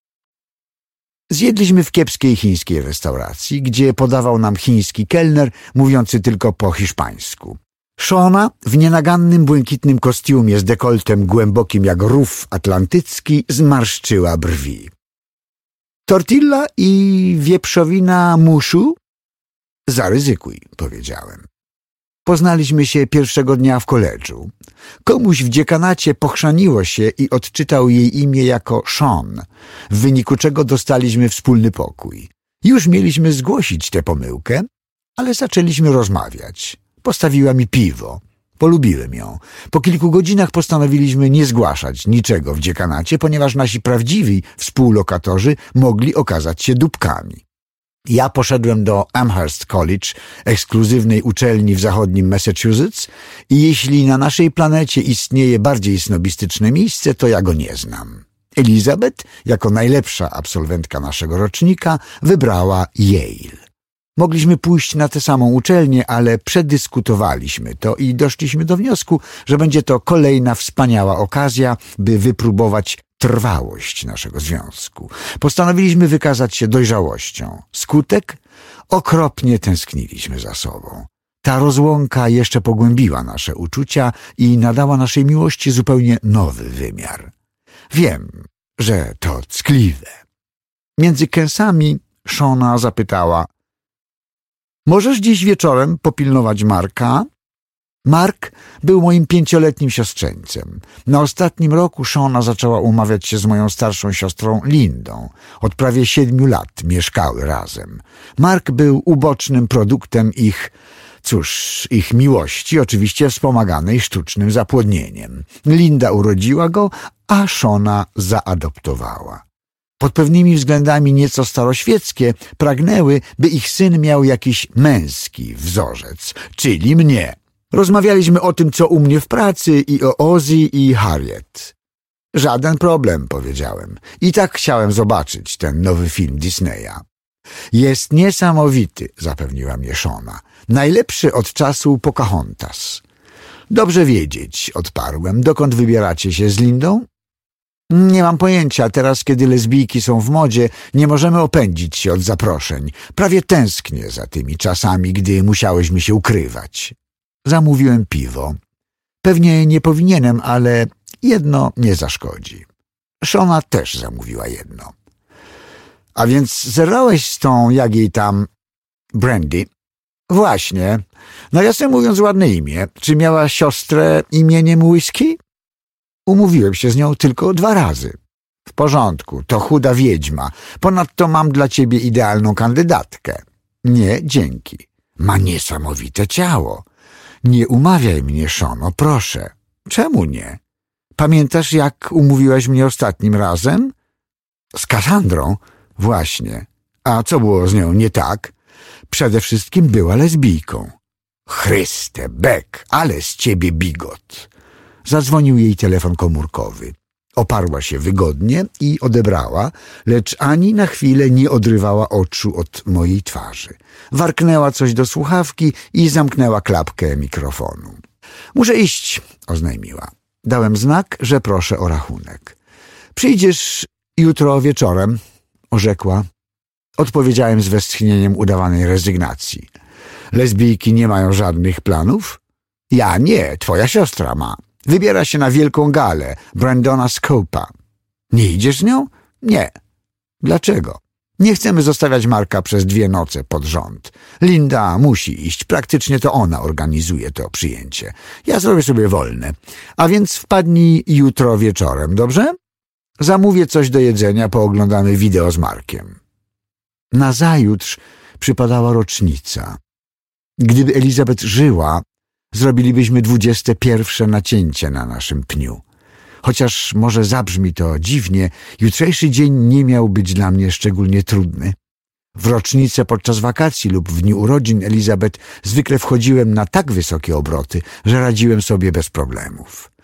Zjedliśmy w kiepskiej chińskiej restauracji, gdzie podawał nam chiński kelner mówiący tylko po hiszpańsku. Shona w nienagannym błękitnym kostiumie z dekoltem głębokim jak rów atlantycki zmarszczyła brwi. Tortilla i wieprzowina muszu? Zaryzykuj, powiedziałem. Poznaliśmy się pierwszego dnia w koledżu. Komuś w dziekanacie pochrzaniło się i odczytał jej imię jako Sean, w wyniku czego dostaliśmy wspólny pokój. Już mieliśmy zgłosić tę pomyłkę, ale zaczęliśmy rozmawiać. Postawiła mi piwo. Polubiłem ją. Po kilku godzinach postanowiliśmy nie zgłaszać niczego w dziekanacie, ponieważ nasi prawdziwi współlokatorzy mogli okazać się dupkami. Ja poszedłem do Amherst College, ekskluzywnej uczelni w zachodnim Massachusetts, i jeśli na naszej planecie istnieje bardziej snobistyczne miejsce, to ja go nie znam. Elizabeth, jako najlepsza absolwentka naszego rocznika, wybrała Yale. Mogliśmy pójść na tę samą uczelnię, ale przedyskutowaliśmy to i doszliśmy do wniosku, że będzie to kolejna wspaniała okazja, by wypróbować trwałość naszego związku. Postanowiliśmy wykazać się dojrzałością. Skutek? Okropnie tęskniliśmy za sobą. Ta rozłąka jeszcze pogłębiła nasze uczucia i nadała naszej miłości zupełnie nowy wymiar. Wiem, że to ckliwe. Między kęsami Shona zapytała: możesz dziś wieczorem popilnować Marka? Mark był moim 5-letnim siostrzeńcem. Na ostatnim roku Shona zaczęła umawiać się z moją starszą siostrą Lindą. Od prawie 7 lat mieszkały razem. Mark był ubocznym produktem ich miłości, oczywiście wspomaganej sztucznym zapłodnieniem. Linda urodziła go, a Shona zaadoptowała. Pod pewnymi względami nieco staroświeckie pragnęły, by ich syn miał jakiś męski wzorzec, czyli mnie. Rozmawialiśmy o tym, co u mnie w pracy, i o Ozzy i Harriet. Żaden problem, powiedziałem. I tak chciałem zobaczyć ten nowy film Disneya. Jest niesamowity, zapewniła mnie Shona. Najlepszy od czasu Pocahontas. Dobrze wiedzieć, odparłem. Dokąd wybieracie się z Lindą? Nie mam pojęcia. Teraz, kiedy lesbijki są w modzie, nie możemy opędzić się od zaproszeń. Prawie tęsknię za tymi czasami, gdy musiałyśmy się ukrywać. Zamówiłem piwo. Pewnie nie powinienem, ale jedno nie zaszkodzi. Shona też zamówiła jedno. A więc zerwałeś z tą, jak jej tam, Brandy? Właśnie. Nawiasem mówiąc, ładne imię. Czy miała siostrę imieniem Whisky? Umówiłem się z nią tylko 2 razy. W porządku, to chuda wiedźma. Ponadto mam dla ciebie idealną kandydatkę. Nie, dzięki. Ma niesamowite ciało. Nie umawiaj mnie, Shono, proszę. Czemu nie? Pamiętasz, jak umówiłaś mnie ostatnim razem? Z Kassandrą? Właśnie. A co było z nią nie tak? Przede wszystkim była lesbijką. Chryste, Beck, ale z ciebie bigot. Zadzwonił jej telefon komórkowy. Oparła się wygodnie i odebrała, lecz ani na chwilę nie odrywała oczu od mojej twarzy. Warknęła coś do słuchawki i zamknęła klapkę mikrofonu. Muszę iść, oznajmiła. Dałem znak, że proszę o rachunek. Przyjdziesz jutro wieczorem, orzekła. Odpowiedziałem z westchnieniem udawanej rezygnacji. Lesbijki nie mają żadnych planów? Ja nie, twoja siostra ma. Wybiera się na wielką galę Brandona Scopa. Nie idziesz z nią? Nie. Dlaczego? Nie chcemy zostawiać Marka przez 2 noce pod rząd. Linda musi iść. Praktycznie to ona organizuje to przyjęcie. Ja zrobię sobie wolne. A więc wpadnij jutro wieczorem, dobrze? Zamówię coś do jedzenia, pooglądamy wideo z Markiem. Nazajutrz przypadała rocznica. Gdyby Elizabeth żyła, zrobilibyśmy 21. nacięcie na naszym pniu. Chociaż może zabrzmi to dziwnie, jutrzejszy dzień nie miał być dla mnie szczególnie trudny. W rocznicę podczas wakacji lub w dniu urodzin Elizabeth zwykle wchodziłem na tak wysokie obroty, że radziłem sobie bez problemów.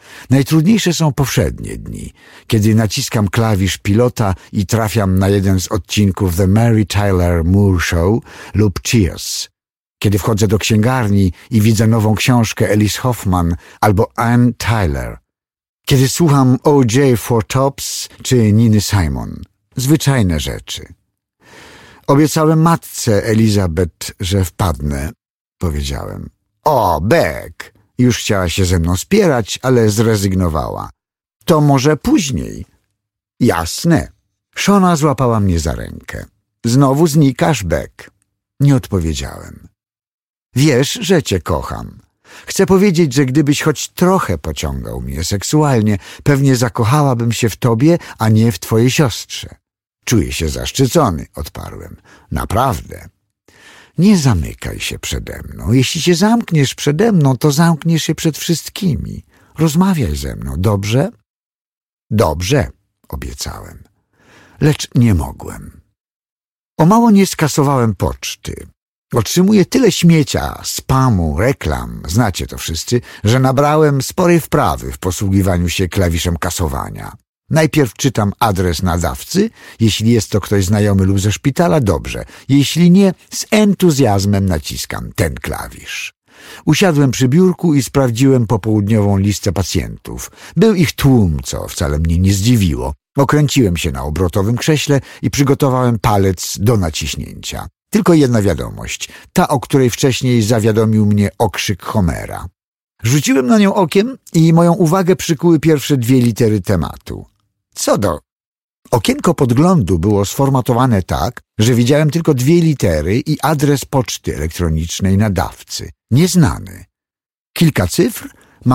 Najtrudniejsze są powszednie dni, kiedy naciskam klawisz pilota i trafiam na jeden z odcinków The Mary Tyler Moore Show lub Cheers. Kiedy wchodzę do księgarni i widzę nową książkę Alice Hoffman albo Ann Tyler. Kiedy słucham O.J. Four Tops czy Niny Simon. Zwyczajne rzeczy. Obiecałem matce Elizabeth, że wpadnę, powiedziałem. O, Beck! Już chciała się ze mną spierać, ale zrezygnowała. To może później. Jasne. Shona złapała mnie za rękę. Znowu znikasz, Beck? Nie odpowiedziałem. Wiesz, że cię kocham. Chcę powiedzieć, że gdybyś choć trochę pociągał mnie seksualnie, pewnie zakochałabym się w tobie, a nie w twojej siostrze. Czuję się zaszczycony, odparłem. Naprawdę. Nie zamykaj się przede mną. Jeśli się zamkniesz przede mną, to zamkniesz się przed wszystkimi. Rozmawiaj ze mną, dobrze? Dobrze, obiecałem. Lecz nie mogłem. O mało nie skasowałem poczty. Otrzymuję tyle śmiecia, spamu, reklam, znacie to wszyscy, że nabrałem sporej wprawy w posługiwaniu się klawiszem kasowania. Najpierw czytam adres nadawcy, jeśli jest to ktoś znajomy lub ze szpitala, dobrze. Jeśli nie, z entuzjazmem naciskam ten klawisz. Usiadłem przy biurku i sprawdziłem popołudniową listę pacjentów. Był ich tłum, co wcale mnie nie zdziwiło. Okręciłem się na obrotowym krześle i przygotowałem palec do naciśnięcia. Tylko jedna wiadomość, ta, o której wcześniej zawiadomił mnie okrzyk Homera. Rzuciłem na nią okiem i moją uwagę przykuły pierwsze 2 litery tematu. Co do... Okienko podglądu było sformatowane tak, że widziałem tylko 2 litery i adres poczty elektronicznej nadawcy. Nieznany. Kilka cyfr,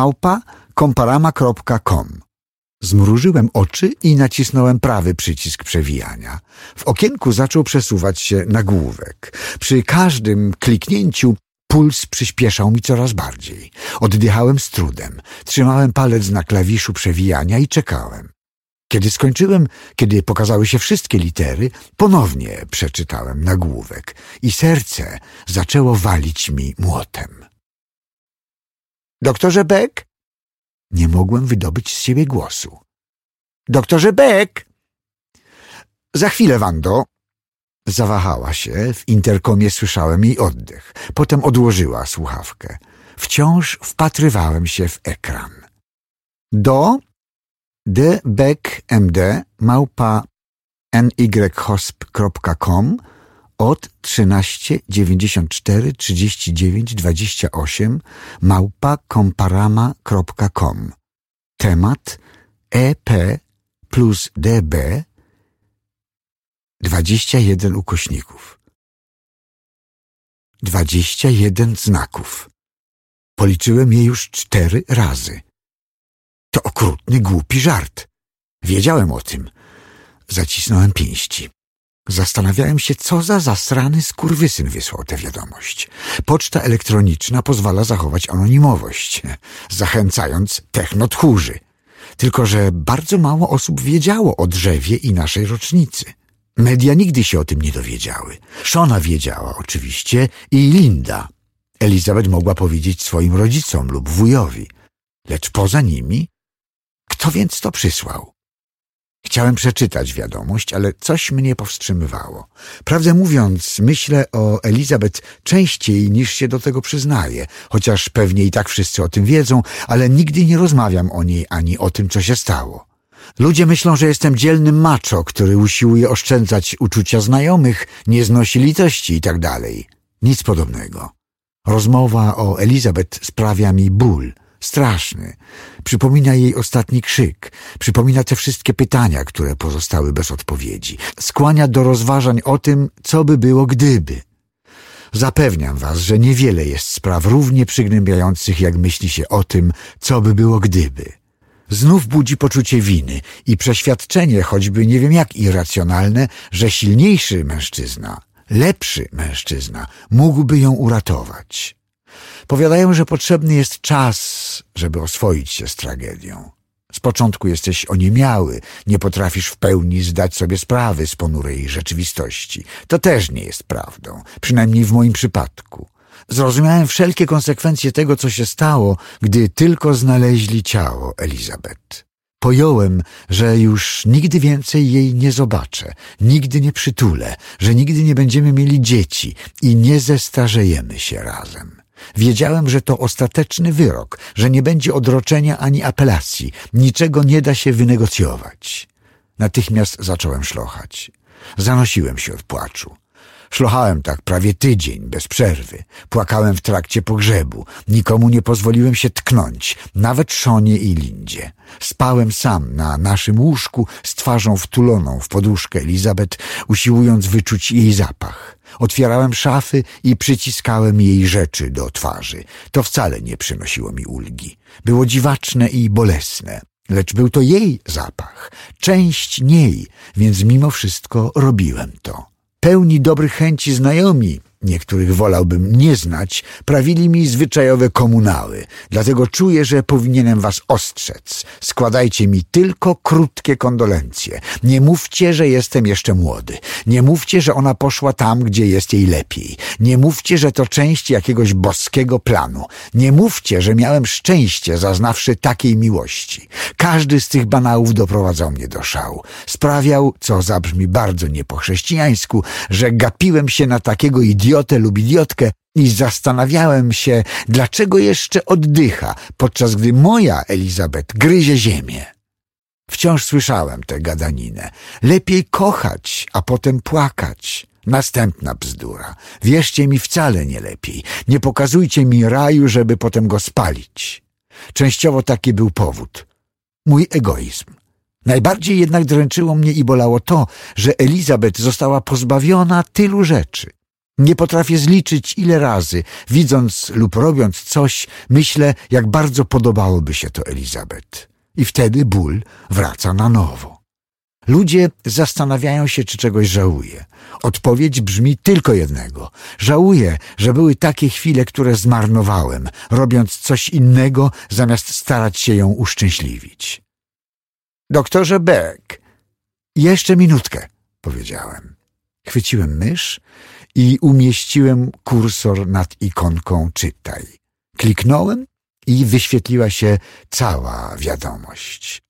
@komparama.com. Zmrużyłem oczy i nacisnąłem prawy przycisk przewijania. W okienku zaczął przesuwać się nagłówek. Przy każdym kliknięciu puls przyspieszał mi coraz bardziej. Oddychałem z trudem. Trzymałem palec na klawiszu przewijania i czekałem. Kiedy skończyłem, kiedy pokazały się wszystkie litery, ponownie przeczytałem nagłówek i serce zaczęło walić mi młotem. Doktorze Beck? Nie mogłem wydobyć z siebie głosu. Doktorze Beck! Za chwilę, Wando. Zawahała się, w interkomie słyszałem jej oddech. Potem odłożyła słuchawkę. Wciąż wpatrywałem się w ekran. Do dbeckmd@nyhosp.com od 13 94 39 28 @komparama.com. Temat EP plus DB 21 ukośników. 21 znaków. Policzyłem je już 4 razy. To okrutny, głupi żart. Wiedziałem o tym. Zacisnąłem pięści. Zastanawiałem się, co za zasrany skurwysyn wysłał tę wiadomość. Poczta elektroniczna pozwala zachować anonimowość, zachęcając technotchórzy. Tylko że bardzo mało osób wiedziało o drzewie i naszej rocznicy. Media nigdy się o tym nie dowiedziały. Shona wiedziała oczywiście i Linda. Elizabeth mogła powiedzieć swoim rodzicom lub wujowi. Lecz poza nimi, kto więc to przysłał? Chciałem przeczytać wiadomość, ale coś mnie powstrzymywało. Prawdę mówiąc, myślę o Elizabeth częściej niż się do tego przyznaję, chociaż pewnie i tak wszyscy o tym wiedzą, ale nigdy nie rozmawiam o niej ani o tym, co się stało. Ludzie myślą, że jestem dzielnym macho, który usiłuje oszczędzać uczucia znajomych, nie znosi litości i tak dalej. Nic podobnego. Rozmowa o Elizabeth sprawia mi ból. Straszny. Przypomina jej ostatni krzyk. Przypomina te wszystkie pytania, które pozostały bez odpowiedzi. Skłania do rozważań o tym, co by było gdyby. Zapewniam was, że niewiele jest spraw równie przygnębiających, jak myśli się o tym, co by było gdyby. Znów budzi poczucie winy i przeświadczenie, choćby nie wiem jak irracjonalne, że silniejszy mężczyzna, lepszy mężczyzna mógłby ją uratować. Powiadają, że potrzebny jest czas, żeby oswoić się z tragedią. Z początku jesteś oniemiały, nie potrafisz w pełni zdać sobie sprawy z ponurej rzeczywistości. To też nie jest prawdą, przynajmniej w moim przypadku. Zrozumiałem wszelkie konsekwencje tego, co się stało, gdy tylko znaleźli ciało Elizabeth. Pojąłem, że już nigdy więcej jej nie zobaczę, nigdy nie przytulę, że nigdy nie będziemy mieli dzieci i nie zestarzejemy się razem. Wiedziałem, że to ostateczny wyrok, że nie będzie odroczenia ani apelacji, niczego nie da się wynegocjować. Natychmiast zacząłem szlochać. Zanosiłem się od płaczu. Szlochałem tak prawie tydzień, bez przerwy. Płakałem w trakcie pogrzebu. Nikomu nie pozwoliłem się tknąć, nawet Szonie i Lindzie. Spałem sam na naszym łóżku z twarzą wtuloną w poduszkę Elizabeth, usiłując wyczuć jej zapach. Otwierałem szafy i przyciskałem jej rzeczy do twarzy. To wcale nie przynosiło mi ulgi. Było dziwaczne i bolesne. Lecz był to jej zapach, część niej, więc mimo wszystko robiłem to. Pełni dobrych chęci znajomi, niektórych wolałbym nie znać, prawili mi zwyczajowe komunały. Dlatego czuję, że powinienem was ostrzec. Składajcie mi tylko krótkie kondolencje. Nie mówcie, że jestem jeszcze młody. Nie mówcie, że ona poszła tam, gdzie jest jej lepiej. Nie mówcie, że to część jakiegoś boskiego planu. Nie mówcie, że miałem szczęście, zaznawszy takiej miłości. Każdy z tych banałów doprowadzał mnie do szału. Sprawiał, co zabrzmi bardzo nie po chrześcijańsku, że gapiłem się na takiego idiotę lub idiotkę i zastanawiałem się, dlaczego jeszcze oddycha, podczas gdy moja Elizabeth gryzie ziemię. Wciąż słyszałem tę gadaninę. Lepiej kochać, a potem płakać. Następna bzdura. Wierzcie mi, wcale nie lepiej. Nie pokazujcie mi raju, żeby potem go spalić. Częściowo taki był powód. Mój egoizm. Najbardziej jednak dręczyło mnie i bolało to, że Elizabeth została pozbawiona tylu rzeczy. Nie potrafię zliczyć, ile razy, widząc lub robiąc coś, myślę, jak bardzo podobałoby się to Elizabeth. I wtedy ból wraca na nowo. Ludzie zastanawiają się, czy czegoś żałuję. Odpowiedź brzmi tylko jednego. Żałuję, że były takie chwile, które zmarnowałem, robiąc coś innego, zamiast starać się ją uszczęśliwić. Doktorze Beck, jeszcze minutkę, powiedziałem. Chwyciłem mysz i umieściłem kursor nad ikonką czytaj. Kliknąłem i wyświetliła się cała wiadomość.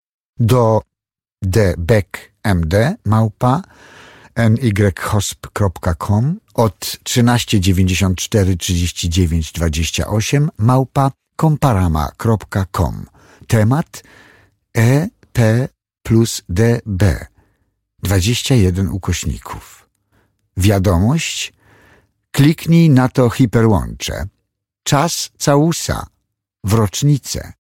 Do dbeckmd@nyhosp.com od 13943928 Temat EP plus DB 21 ukośników. Wiadomość: kliknij na to hiperłącze. Czas całusa w rocznicę.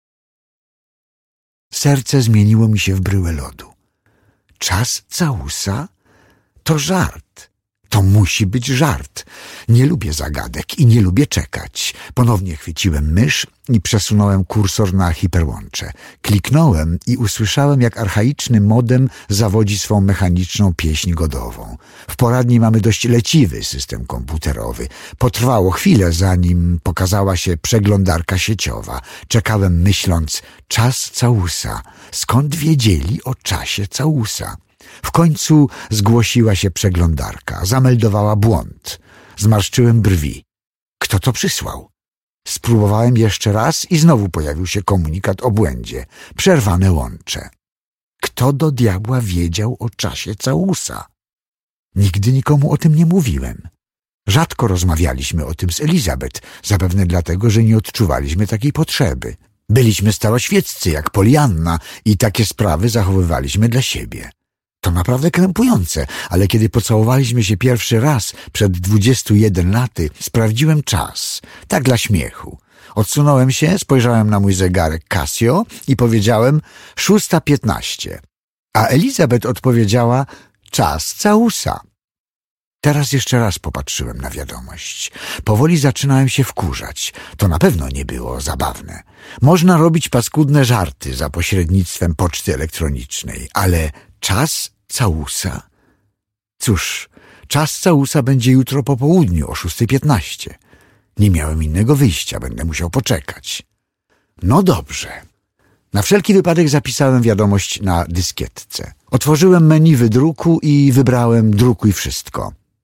Serce zmieniło mi się w bryłę lodu. Czas całusa? To żart. To musi być żart. Nie lubię zagadek i nie lubię czekać. Ponownie chwyciłem mysz i przesunąłem kursor na hiperłącze. Kliknąłem i usłyszałem, jak archaiczny modem zawodzi swą mechaniczną pieśń godową. W poradni mamy dość leciwy system komputerowy. Potrwało chwilę, zanim pokazała się przeglądarka sieciowa. Czekałem, myśląc, czas całusa. Skąd wiedzieli o czasie całusa? W końcu zgłosiła się przeglądarka. Zameldowała błąd. Zmarszczyłem brwi. Kto to przysłał? Spróbowałem jeszcze raz i znowu pojawił się komunikat o błędzie. Przerwane łącze. Kto do diabła wiedział o czasie całusa? Nigdy nikomu o tym nie mówiłem. Rzadko rozmawialiśmy o tym z Elizabeth, zapewne dlatego, że nie odczuwaliśmy takiej potrzeby. Byliśmy staroświeccy jak Polianna i takie sprawy zachowywaliśmy dla siebie. To naprawdę krępujące, ale kiedy pocałowaliśmy się pierwszy raz przed 21 laty, sprawdziłem czas, tak dla śmiechu. Odsunąłem się, spojrzałem na mój zegarek Casio i powiedziałem 6:15, a Elizabeth odpowiedziała czas całusa. Teraz jeszcze raz popatrzyłem na wiadomość. Powoli zaczynałem się wkurzać. To na pewno nie było zabawne. Można robić paskudne żarty za pośrednictwem poczty elektronicznej, ale czas całusa? Cóż, czas całusa będzie jutro po południu o 6:15. Nie miałem innego wyjścia, będę musiał poczekać. No dobrze. Na wszelki wypadek zapisałem wiadomość na dyskietce. Otworzyłem menu wydruku i wybrałem drukuj wszystko.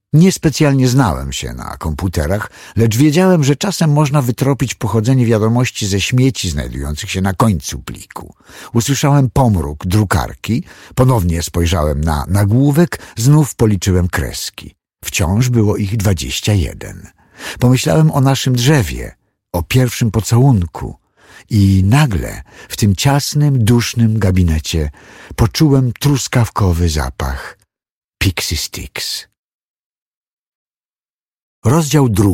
Niespecjalnie znałem się na komputerach, lecz wiedziałem, że czasem można wytropić pochodzenie wiadomości ze śmieci znajdujących się na końcu pliku. Usłyszałem pomruk drukarki, ponownie spojrzałem na nagłówek, znów policzyłem kreski. Wciąż było ich 21. Pomyślałem o naszym drzewie, o pierwszym pocałunku i nagle w tym ciasnym, dusznym gabinecie poczułem truskawkowy zapach Pixie Sticks. Rozdział 2.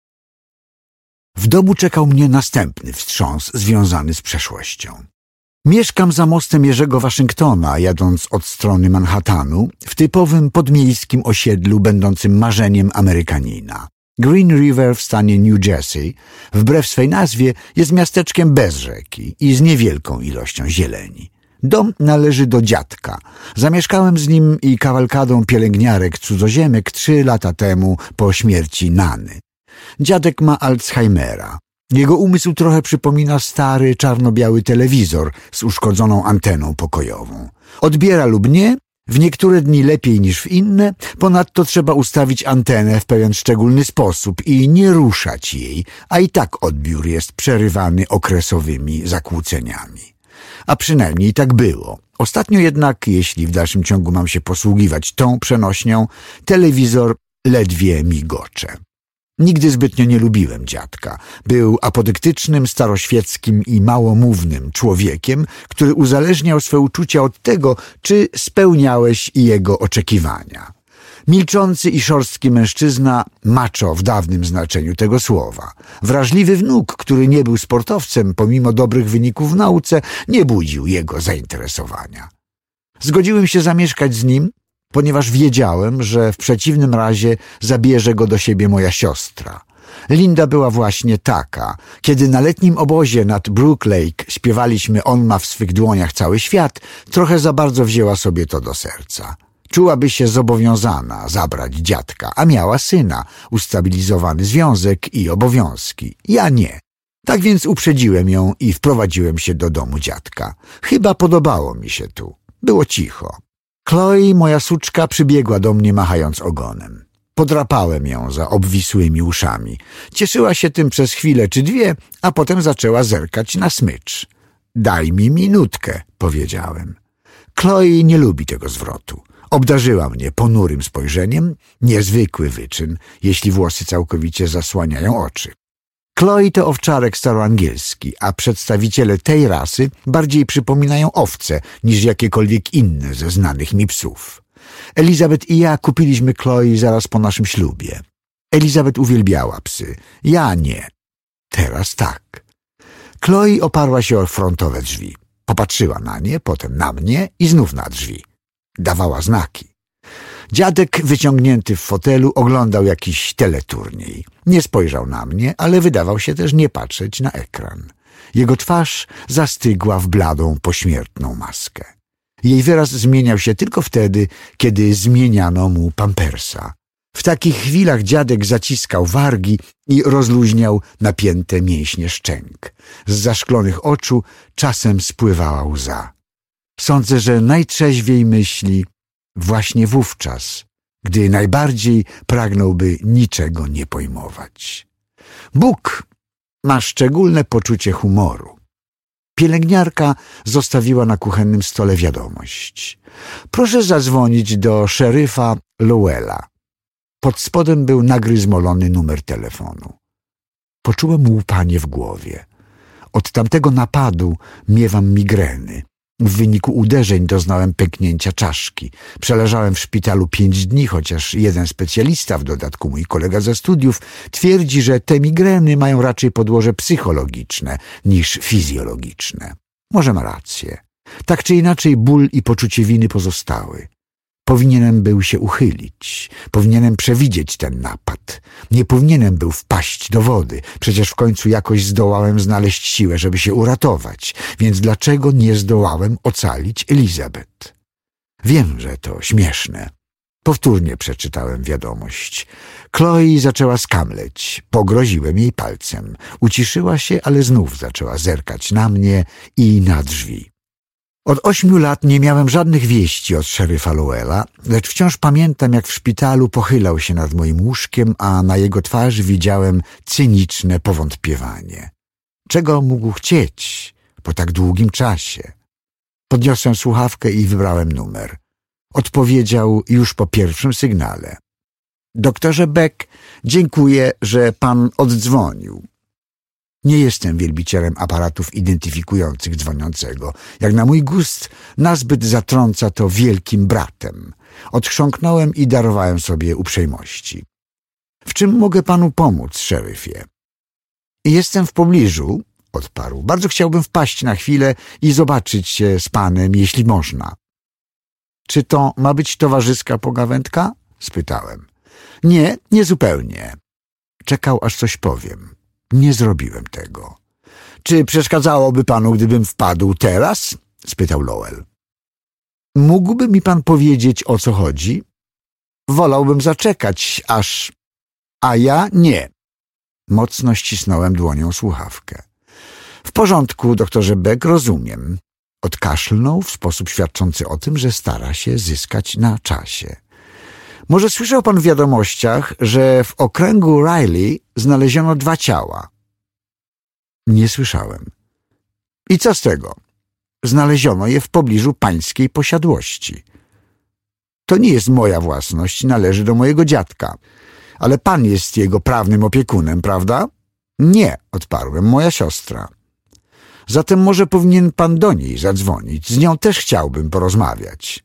W domu czekał mnie następny wstrząs związany z przeszłością. Mieszkam za mostem Jerzego Waszyngtona, jadąc od strony Manhattanu, w typowym podmiejskim osiedlu będącym marzeniem Amerykanina. Green River w stanie New Jersey, wbrew swej nazwie, jest miasteczkiem bez rzeki i z niewielką ilością zieleni. Dom należy do dziadka. Zamieszkałem z nim i kawalkadą pielęgniarek cudzoziemek 3 lata temu po śmierci Nany. Dziadek ma Alzheimera. Jego umysł trochę przypomina stary, czarno-biały telewizor z uszkodzoną anteną pokojową. Odbiera lub nie, w niektóre dni lepiej niż w inne, ponadto trzeba ustawić antenę w pewien szczególny sposób i nie ruszać jej, a i tak odbiór jest przerywany okresowymi zakłóceniami. A przynajmniej tak było. Ostatnio jednak, jeśli w dalszym ciągu mam się posługiwać tą przenośnią, telewizor ledwie migocze. Nigdy zbytnio nie lubiłem dziadka. Był apodyktycznym, staroświeckim i małomównym człowiekiem, który uzależniał swe uczucia od tego, czy spełniałeś jego oczekiwania. Milczący i szorstki mężczyzna, macho w dawnym znaczeniu tego słowa. Wrażliwy wnuk, który nie był sportowcem, pomimo dobrych wyników w nauce, nie budził jego zainteresowania. Zgodziłem się zamieszkać z nim, ponieważ wiedziałem, że w przeciwnym razie zabierze go do siebie moja siostra. Linda była właśnie taka. Kiedy na letnim obozie nad Brook Lake śpiewaliśmy On ma w swych dłoniach cały świat, trochę za bardzo wzięła sobie to do serca. Czułaby się zobowiązana zabrać dziadka, a miała syna, ustabilizowany związek i obowiązki. Ja nie. Tak więc uprzedziłem ją i wprowadziłem się do domu dziadka. Chyba podobało mi się tu. Było cicho. Chloe, moja suczka, przybiegła do mnie machając ogonem. Podrapałem ją za obwisłymi uszami. Cieszyła się tym przez chwilę czy dwie, a potem zaczęła zerkać na smycz. Daj mi minutkę, powiedziałem. Chloe nie lubi tego zwrotu. Obdarzyła mnie ponurym spojrzeniem, niezwykły wyczyn, jeśli włosy całkowicie zasłaniają oczy. Chloe to owczarek staroangielski, a przedstawiciele tej rasy bardziej przypominają owce niż jakiekolwiek inne ze znanych mi psów. Elizabeth i ja kupiliśmy Chloe zaraz po naszym ślubie. Elizabeth uwielbiała psy, ja nie. Teraz tak. Chloe oparła się o frontowe drzwi. Popatrzyła na nie, potem na mnie i znów na drzwi. Dawała znaki. Dziadek, wyciągnięty w fotelu, oglądał jakiś teleturniej. Nie spojrzał na mnie, ale wydawał się też nie patrzeć na ekran. Jego twarz zastygła w bladą, pośmiertną maskę. Jej wyraz zmieniał się tylko wtedy, kiedy zmieniano mu pampersa. W takich chwilach dziadek zaciskał wargi i rozluźniał napięte mięśnie szczęk. Z zaszklonych oczu czasem spływała łza. Sądzę, że najtrzeźwiej myśli właśnie wówczas, gdy najbardziej pragnąłby niczego nie pojmować. Bóg ma szczególne poczucie humoru. Pielęgniarka zostawiła na kuchennym stole wiadomość. Proszę zadzwonić do szeryfa Lowella. Pod spodem był nagryzmolony numer telefonu. Poczułem łupanie w głowie. Od tamtego napadu miewam migreny. W wyniku uderzeń doznałem pęknięcia czaszki. Przeleżałem w szpitalu 5 dni, chociaż jeden specjalista, w dodatku mój kolega ze studiów, twierdzi, że te migreny mają raczej podłoże psychologiczne niż fizjologiczne. Może ma rację. Tak czy inaczej ból i poczucie winy pozostały. Powinienem był się uchylić. Powinienem przewidzieć ten napad. Nie powinienem był wpaść do wody. Przecież w końcu jakoś zdołałem znaleźć siłę, żeby się uratować. Więc dlaczego nie zdołałem ocalić Elizabeth? Wiem, że to śmieszne. Powtórnie przeczytałem wiadomość. Chloe zaczęła skamleć. Pogroziłem jej palcem. Uciszyła się, ale znów zaczęła zerkać na mnie i na drzwi. Od 8 lat nie miałem żadnych wieści od szeryfa Lowella, lecz wciąż pamiętam, jak w szpitalu pochylał się nad moim łóżkiem, a na jego twarzy widziałem cyniczne powątpiewanie. Czego mógł chcieć po tak długim czasie? Podniosłem słuchawkę i wybrałem numer. Odpowiedział już po pierwszym sygnale. Doktorze Beck, dziękuję, że pan oddzwonił. Nie jestem wielbicielem aparatów identyfikujących dzwoniącego. Jak na mój gust, nazbyt zatrąca to wielkim bratem. Odchrząknąłem i darowałem sobie uprzejmości. W czym mogę panu pomóc, szeryfie? Jestem w pobliżu, odparł. Bardzo chciałbym wpaść na chwilę i zobaczyć się z panem, jeśli można. Czy to ma być towarzyska pogawędka? Spytałem. Nie, nie zupełnie. Czekał, aż coś powiem. Nie zrobiłem tego. Czy przeszkadzałoby panu, gdybym wpadł teraz? Spytał Lowell. Mógłby mi pan powiedzieć, o co chodzi? Wolałbym zaczekać, aż... A ja nie. Mocno ścisnąłem dłonią słuchawkę. W porządku, doktorze Beck, rozumiem. Odkaszlnął w sposób świadczący o tym, że stara się zyskać na czasie. Może słyszał pan w wiadomościach, że w okręgu Riley znaleziono 2 ciała? Nie słyszałem. I co z tego? Znaleziono je w pobliżu pańskiej posiadłości. To nie jest moja własność, należy do mojego dziadka. Ale pan jest jego prawnym opiekunem, prawda? Nie, odparłem, moja siostra. Zatem może powinien pan do niej zadzwonić. Z nią też chciałbym porozmawiać.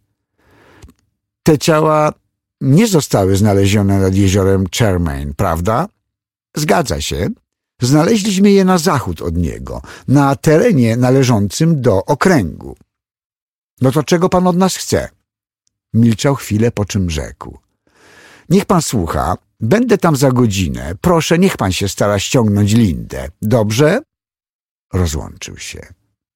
Te ciała nie zostały znalezione nad jeziorem Chermain, prawda? Zgadza się. Znaleźliśmy je na zachód od niego, na terenie należącym do okręgu. No to czego pan od nas chce? Milczał chwilę, po czym rzekł. Niech pan słucha. Będę tam za godzinę. Proszę, niech pan się stara ściągnąć Lindę. Dobrze? Rozłączył się.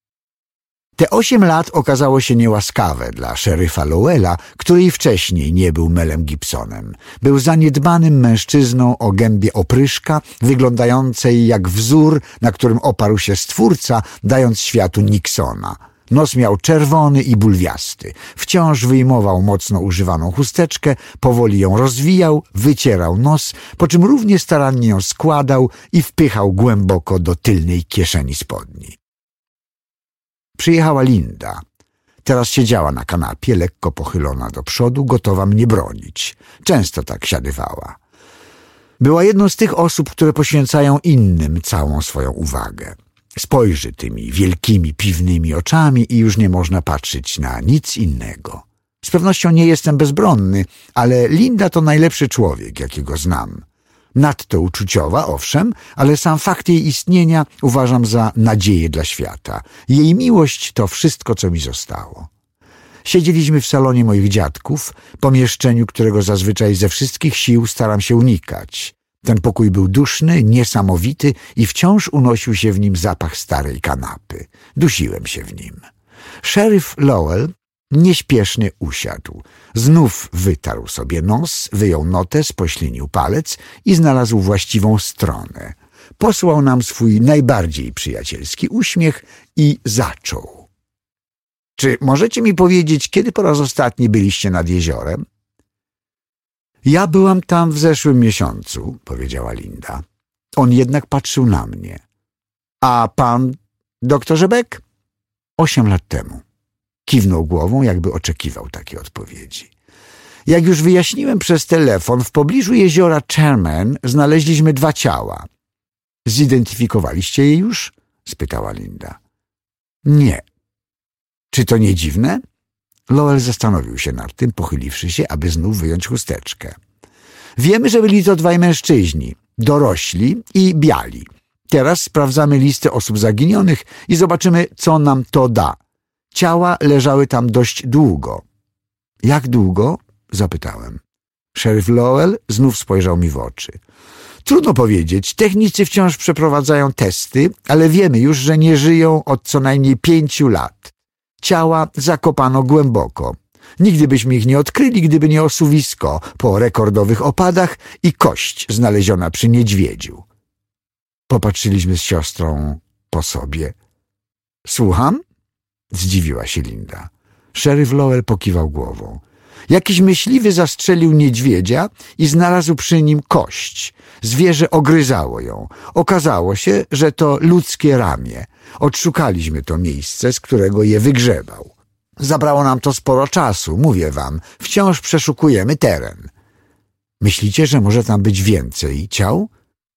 Te 8 lat okazało się niełaskawe dla szeryfa Lowella, który i wcześniej nie był Melem Gibsonem. Był zaniedbanym mężczyzną o gębie opryszka, wyglądającej jak wzór, na którym oparł się stwórca, dając światu Nixona. Nos miał czerwony i bulwiasty. Wciąż wyjmował mocno używaną chusteczkę, powoli ją rozwijał, wycierał nos, po czym równie starannie ją składał i wpychał głęboko do tylnej kieszeni spodni. Przyjechała Linda. Teraz siedziała na kanapie, lekko pochylona do przodu, gotowa mnie bronić. Często tak siadywała. Była jedną z tych osób, które poświęcają innym całą swoją uwagę. Spojrzy tymi wielkimi, piwnymi oczami i już nie można patrzeć na nic innego. Z pewnością nie jestem bezbronny, ale Linda to najlepszy człowiek, jakiego znam. Nadto uczuciowa, owszem, ale sam fakt jej istnienia uważam za nadzieję dla świata. Jej miłość to wszystko, co mi zostało. Siedzieliśmy w salonie moich dziadków, pomieszczeniu, którego zazwyczaj ze wszystkich sił staram się unikać. Ten pokój był duszny, niesamowity i wciąż unosił się w nim zapach starej kanapy. Dusiłem się w nim. Szeryf Lowell nieśpiesznie usiadł. Znów wytarł sobie nos, wyjął notes, poślinił palec i znalazł właściwą stronę. Posłał nam swój najbardziej przyjacielski uśmiech i zaczął. Czy możecie mi powiedzieć, kiedy po raz ostatni byliście nad jeziorem? Ja byłam tam w zeszłym miesiącu, powiedziała Linda. On jednak patrzył na mnie. A pan, doktorze Beck? 8 lat temu. Kiwnął głową, jakby oczekiwał takiej odpowiedzi. Jak już wyjaśniłem przez telefon, w pobliżu jeziora Chermain znaleźliśmy 2 ciała. Zidentyfikowaliście je już? Spytała Linda. Nie. Czy to nie dziwne? Lowell zastanowił się nad tym, pochyliwszy się, aby znów wyjąć chusteczkę. Wiemy, że byli to 2 mężczyźni, dorośli i biali. Teraz sprawdzamy listę osób zaginionych i zobaczymy, co nam to da. Ciała leżały tam dość długo. Jak długo? Zapytałem. Szeryf Lowell znów spojrzał mi w oczy. Trudno powiedzieć. Technicy wciąż przeprowadzają testy, ale wiemy już, że nie żyją od co najmniej 5 lat. Ciała zakopano głęboko. Nigdy byśmy ich nie odkryli, gdyby nie osuwisko po rekordowych opadach i kość znaleziona przy niedźwiedziu. Popatrzyliśmy z siostrą po sobie. Słucham? Zdziwiła się Linda. Szeryf Lowell pokiwał głową. Jakiś myśliwy zastrzelił niedźwiedzia i znalazł przy nim kość. Zwierzę ogryzało ją. Okazało się, że to ludzkie ramię. Odszukaliśmy to miejsce, z którego je wygrzebał. Zabrało nam to sporo czasu, mówię wam. Wciąż przeszukujemy teren. Myślicie, że może tam być więcej ciał?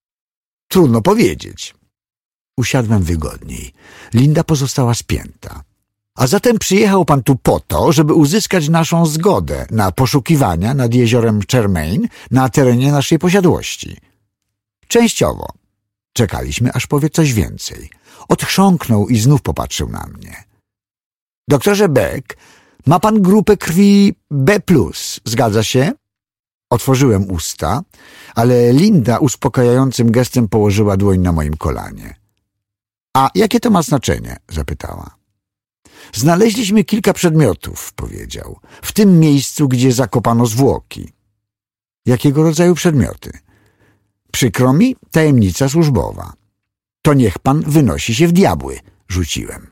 Trudno powiedzieć. Usiadłem wygodniej. Linda pozostała spięta. A zatem przyjechał pan tu po to, żeby uzyskać naszą zgodę na poszukiwania nad jeziorem Cermain na terenie naszej posiadłości. Częściowo. Czekaliśmy, aż powie coś więcej. Odchrząknął i znów popatrzył na mnie. Doktorze Beck, ma pan grupę krwi B+, zgadza się? Otworzyłem usta, ale Linda uspokajającym gestem położyła dłoń na moim kolanie. A jakie to ma znaczenie? Zapytała. Znaleźliśmy kilka przedmiotów, powiedział, w tym miejscu, gdzie zakopano zwłoki. Jakiego rodzaju przedmioty? Przykro mi, tajemnica służbowa. To niech pan wynosi się w diabły, rzuciłem.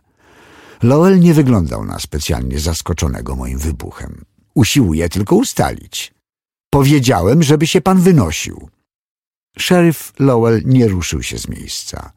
Lowell nie wyglądał na specjalnie zaskoczonego moim wybuchem. Usiłuję tylko ustalić. Powiedziałem, żeby się pan wynosił. Szeryf Lowell nie ruszył się z miejsca.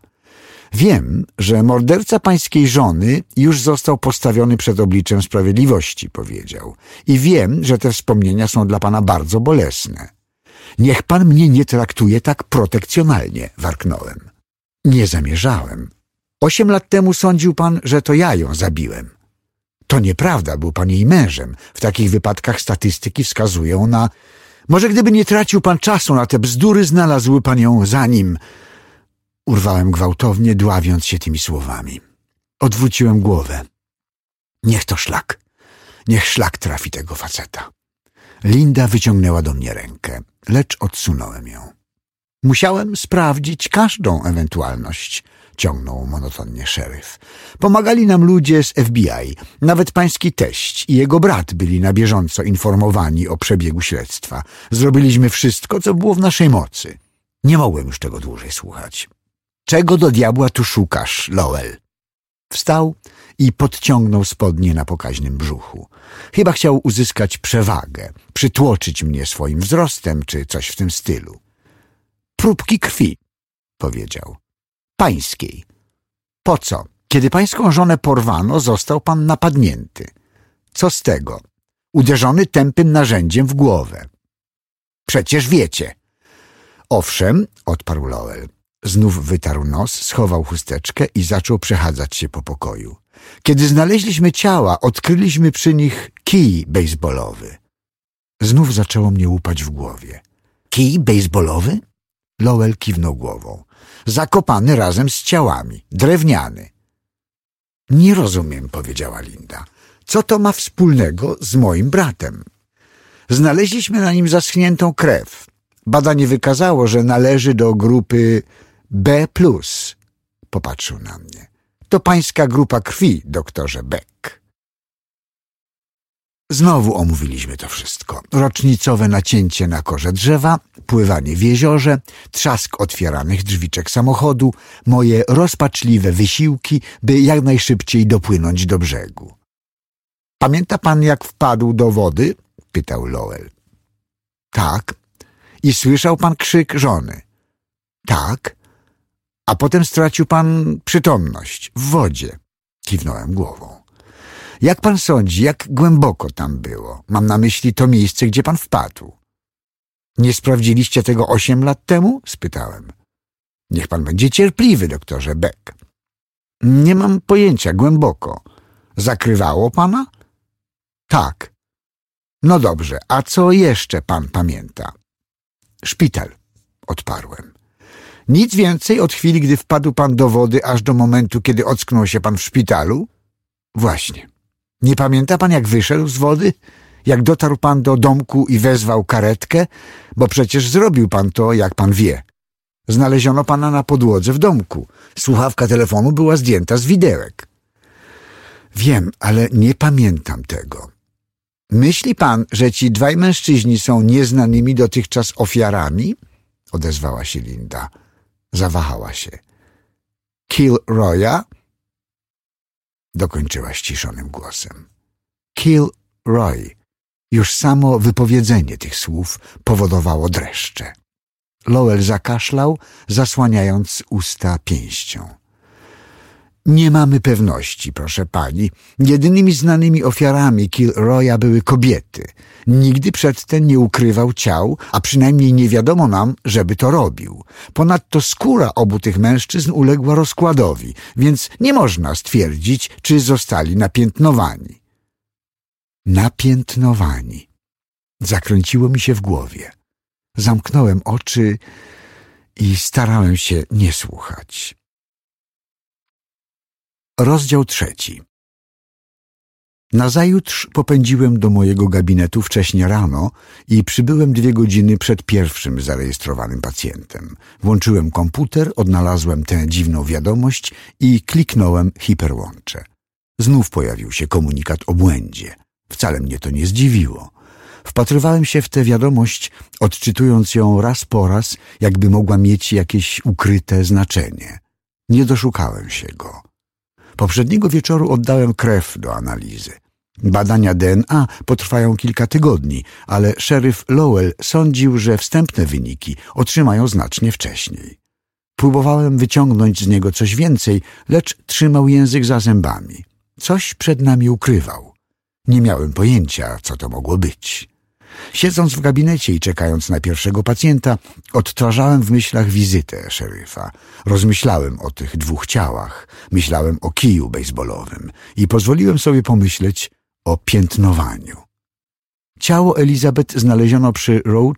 Wiem, że morderca pańskiej żony już został postawiony przed obliczem sprawiedliwości, powiedział. I wiem, że te wspomnienia są dla pana bardzo bolesne. Niech pan mnie nie traktuje tak protekcjonalnie, warknąłem. Nie zamierzałem. 8 lat temu sądził pan, że to ja ją zabiłem. To nieprawda, był pan jej mężem. W takich wypadkach statystyki wskazują na... Może gdyby nie tracił pan czasu na te bzdury, znalazłby pan ją zanim... Urwałem gwałtownie, dławiąc się tymi słowami. Odwróciłem głowę. Niech to szlak. Niech szlak trafi tego faceta. Linda wyciągnęła do mnie rękę, lecz odsunąłem ją. Musiałem sprawdzić każdą ewentualność, ciągnął monotonnie szeryf. Pomagali nam ludzie z FBI. Nawet pański teść i jego brat byli na bieżąco informowani o przebiegu śledztwa. Zrobiliśmy wszystko, co było w naszej mocy. Nie mogłem już tego dłużej słuchać. Czego do diabła tu szukasz, Lowell? Wstał i podciągnął spodnie na pokaźnym brzuchu. Chyba chciał uzyskać przewagę, przytłoczyć mnie swoim wzrostem czy coś w tym stylu. Próbki krwi, powiedział. Pańskiej. Po co? Kiedy pańską żonę porwano, został pan napadnięty. Co z tego? Uderzony tępym narzędziem w głowę. Przecież wiecie. Owszem, odparł Lowell. Znów wytarł nos, schował chusteczkę i zaczął przechadzać się po pokoju. Kiedy znaleźliśmy ciała, odkryliśmy przy nich kij bejsbolowy. Znów zaczęło mnie łupać w głowie. Kij bejsbolowy? Lowell kiwnął głową. Zakopany razem z ciałami, drewniany. Nie rozumiem, powiedziała Linda. Co to ma wspólnego z moim bratem? Znaleźliśmy na nim zaschniętą krew. Badanie wykazało, że należy do grupy B+. Popatrzył na mnie. To pańska grupa krwi, doktorze Beck. Znowu omówiliśmy to wszystko. Rocznicowe nacięcie na korze drzewa, pływanie w jeziorze, trzask otwieranych drzwiczek samochodu, moje rozpaczliwe wysiłki, by jak najszybciej dopłynąć do brzegu. Pamięta pan, jak wpadł do wody? Pytał Lowell. Tak. I słyszał pan krzyk żony? Tak. A potem stracił pan przytomność w wodzie. Kiwnąłem głową. Jak pan sądzi, jak głęboko tam było? Mam na myśli to miejsce, gdzie pan wpadł. Nie sprawdziliście tego 8 lat temu? Spytałem. Niech pan będzie cierpliwy, doktorze Beck. Nie mam pojęcia, głęboko. Zakrywało pana? Tak. No dobrze, a co jeszcze pan pamięta? Szpital, odparłem. Nic więcej od chwili, gdy wpadł pan do wody, aż do momentu, kiedy ocknął się pan w szpitalu? Właśnie. Nie pamięta pan, jak wyszedł z wody? Jak dotarł pan do domku i wezwał karetkę? Bo przecież zrobił pan to, jak pan wie. Znaleziono pana na podłodze w domku. Słuchawka telefonu była zdjęta z widełek. Wiem, ale nie pamiętam tego. Myśli pan, że ci 2 mężczyźni są nieznanymi dotychczas ofiarami? Odezwała się Linda. Zawahała się. Kilroya? dokończyła ściszonym głosem. Kilroy. Już samo wypowiedzenie tych słów powodowało dreszcze. Lowell zakaszlał, zasłaniając usta pięścią. Nie mamy pewności, proszę pani. Jedynymi znanymi ofiarami Kilroya były kobiety. Nigdy przedtem nie ukrywał ciał, a przynajmniej nie wiadomo nam, żeby to robił. Ponadto skóra obu tych mężczyzn uległa rozkładowi, więc nie można stwierdzić, czy zostali napiętnowani. Napiętnowani. Zakręciło mi się w głowie. Zamknąłem oczy i starałem się nie słuchać. Rozdział 3. Nazajutrz popędziłem do mojego gabinetu wcześnie rano i przybyłem 2 godziny przed pierwszym zarejestrowanym pacjentem. Włączyłem komputer, odnalazłem tę dziwną wiadomość i kliknąłem hiperłącze. Znów pojawił się komunikat o błędzie. Wcale mnie to nie zdziwiło. Wpatrywałem się w tę wiadomość, odczytując ją raz po raz, jakby mogła mieć jakieś ukryte znaczenie. Nie doszukałem się go. Poprzedniego wieczoru oddałem krew do analizy. Badania DNA potrwają kilka tygodni, ale szeryf Lowell sądził, że wstępne wyniki otrzymają znacznie wcześniej. Próbowałem wyciągnąć z niego coś więcej, lecz trzymał język za zębami. Coś przed nami ukrywał. Nie miałem pojęcia, co to mogło być. Siedząc w gabinecie i czekając na pierwszego pacjenta, odtwarzałem w myślach wizytę szeryfa. Rozmyślałem o tych 2 ciałach, myślałem o kiju bejsbolowym i pozwoliłem sobie pomyśleć o piętnowaniu. Ciało Elizabeth znaleziono przy Road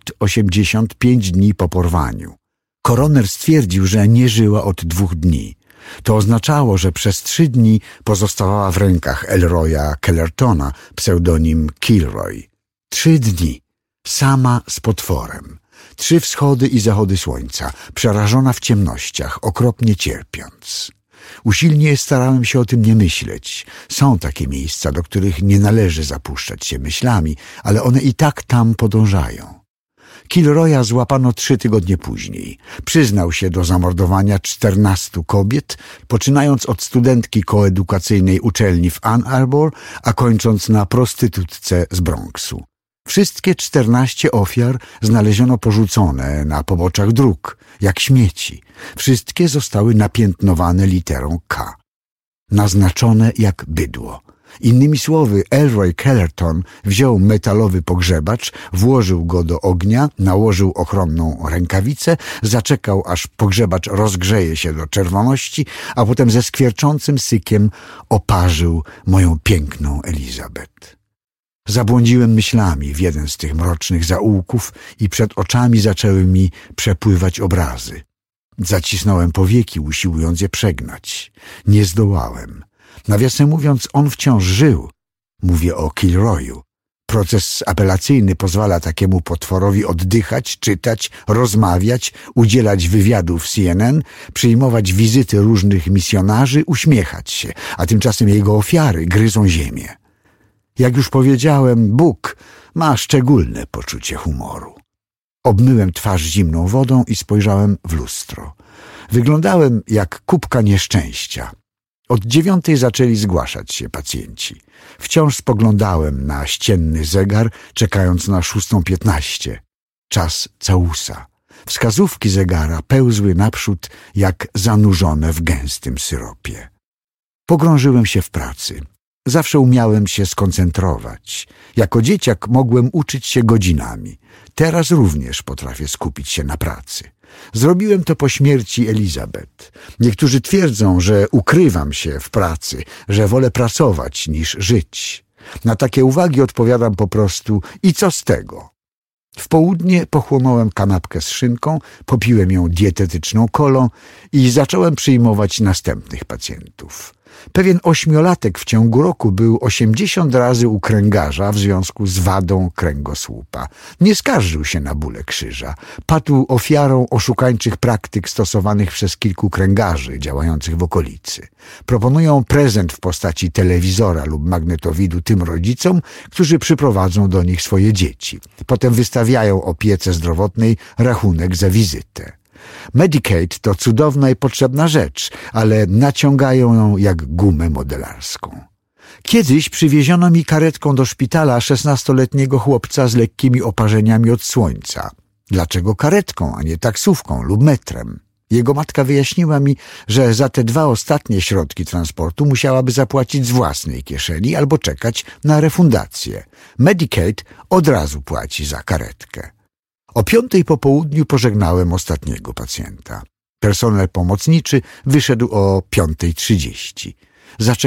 85 dni po porwaniu. Koroner stwierdził, że nie żyła od 2 dni. To oznaczało, że przez 3 dni pozostawała w rękach Elroya Kellertona, pseudonim Kilroy. 3 dni, sama z potworem. 3 wschody i zachody słońca, przerażona w ciemnościach, okropnie cierpiąc. Usilnie starałem się o tym nie myśleć. Są takie miejsca, do których nie należy zapuszczać się myślami, ale one i tak tam podążają. Kilroya złapano 3 tygodnie później. Przyznał się do zamordowania 14 kobiet, poczynając od studentki koedukacyjnej uczelni w Ann Arbor, a kończąc na prostytutce z Bronxu. Wszystkie 14 ofiar znaleziono porzucone na poboczach dróg, jak śmieci. Wszystkie zostały napiętnowane literą K. Naznaczone jak bydło. Innymi słowy, Elroy Kellerton wziął metalowy pogrzebacz, włożył go do ognia, nałożył ochronną rękawicę, zaczekał, aż pogrzebacz rozgrzeje się do czerwoności, a potem ze skwierczącym sykiem oparzył moją piękną Elizabeth. Zabłądziłem myślami w jeden z tych mrocznych zaułków i przed oczami zaczęły mi przepływać obrazy. Zacisnąłem powieki, usiłując je przegnać. Nie zdołałem. Nawiasem mówiąc, on wciąż żył. Mówię o Kilroyu. Proces apelacyjny pozwala takiemu potworowi oddychać, czytać, rozmawiać, udzielać wywiadów CNN, przyjmować wizyty różnych misjonarzy, uśmiechać się, a tymczasem jego ofiary gryzą ziemię. Jak już powiedziałem, Bóg ma szczególne poczucie humoru. Obmyłem twarz zimną wodą i spojrzałem w lustro. Wyglądałem jak kubka nieszczęścia. Od 9 zaczęli zgłaszać się pacjenci. Wciąż spoglądałem na ścienny zegar, czekając na 6:15. Czas całusa. Wskazówki zegara pełzły naprzód jak zanurzone w gęstym syropie. Pogrążyłem się w pracy. Zawsze umiałem się skoncentrować. Jako dzieciak mogłem uczyć się godzinami. Teraz również potrafię skupić się na pracy. Zrobiłem to po śmierci Elizabeth. Niektórzy twierdzą, że ukrywam się w pracy, że wolę pracować niż żyć. Na takie uwagi odpowiadam po prostu: i co z tego? W południe pochłonąłem kanapkę z szynką, popiłem ją dietetyczną kolą i zacząłem przyjmować następnych pacjentów. Pewien 8-latek w ciągu roku był 80 razy u kręgarza w związku z wadą kręgosłupa. Nie skarżył się na bóle krzyża. Padł ofiarą oszukańczych praktyk stosowanych przez kilku kręgarzy działających w okolicy. Proponują prezent w postaci telewizora lub magnetowidu tym rodzicom, którzy przyprowadzą do nich swoje dzieci. Potem wystawiają opiece zdrowotnej rachunek za wizytę. Medicaid to cudowna i potrzebna rzecz, ale naciągają ją jak gumę modelarską. Kiedyś przywieziono mi karetką do szpitala 16-letniego chłopca z lekkimi oparzeniami od słońca. Dlaczego karetką, a nie taksówką lub metrem? Jego matka wyjaśniła mi, że za te 2 ostatnie środki transportu musiałaby zapłacić z własnej kieszeni albo czekać na refundację. Medicaid od razu płaci za karetkę. O 5:00 po południu pożegnałem ostatniego pacjenta. Personel pomocniczy wyszedł o 5:30.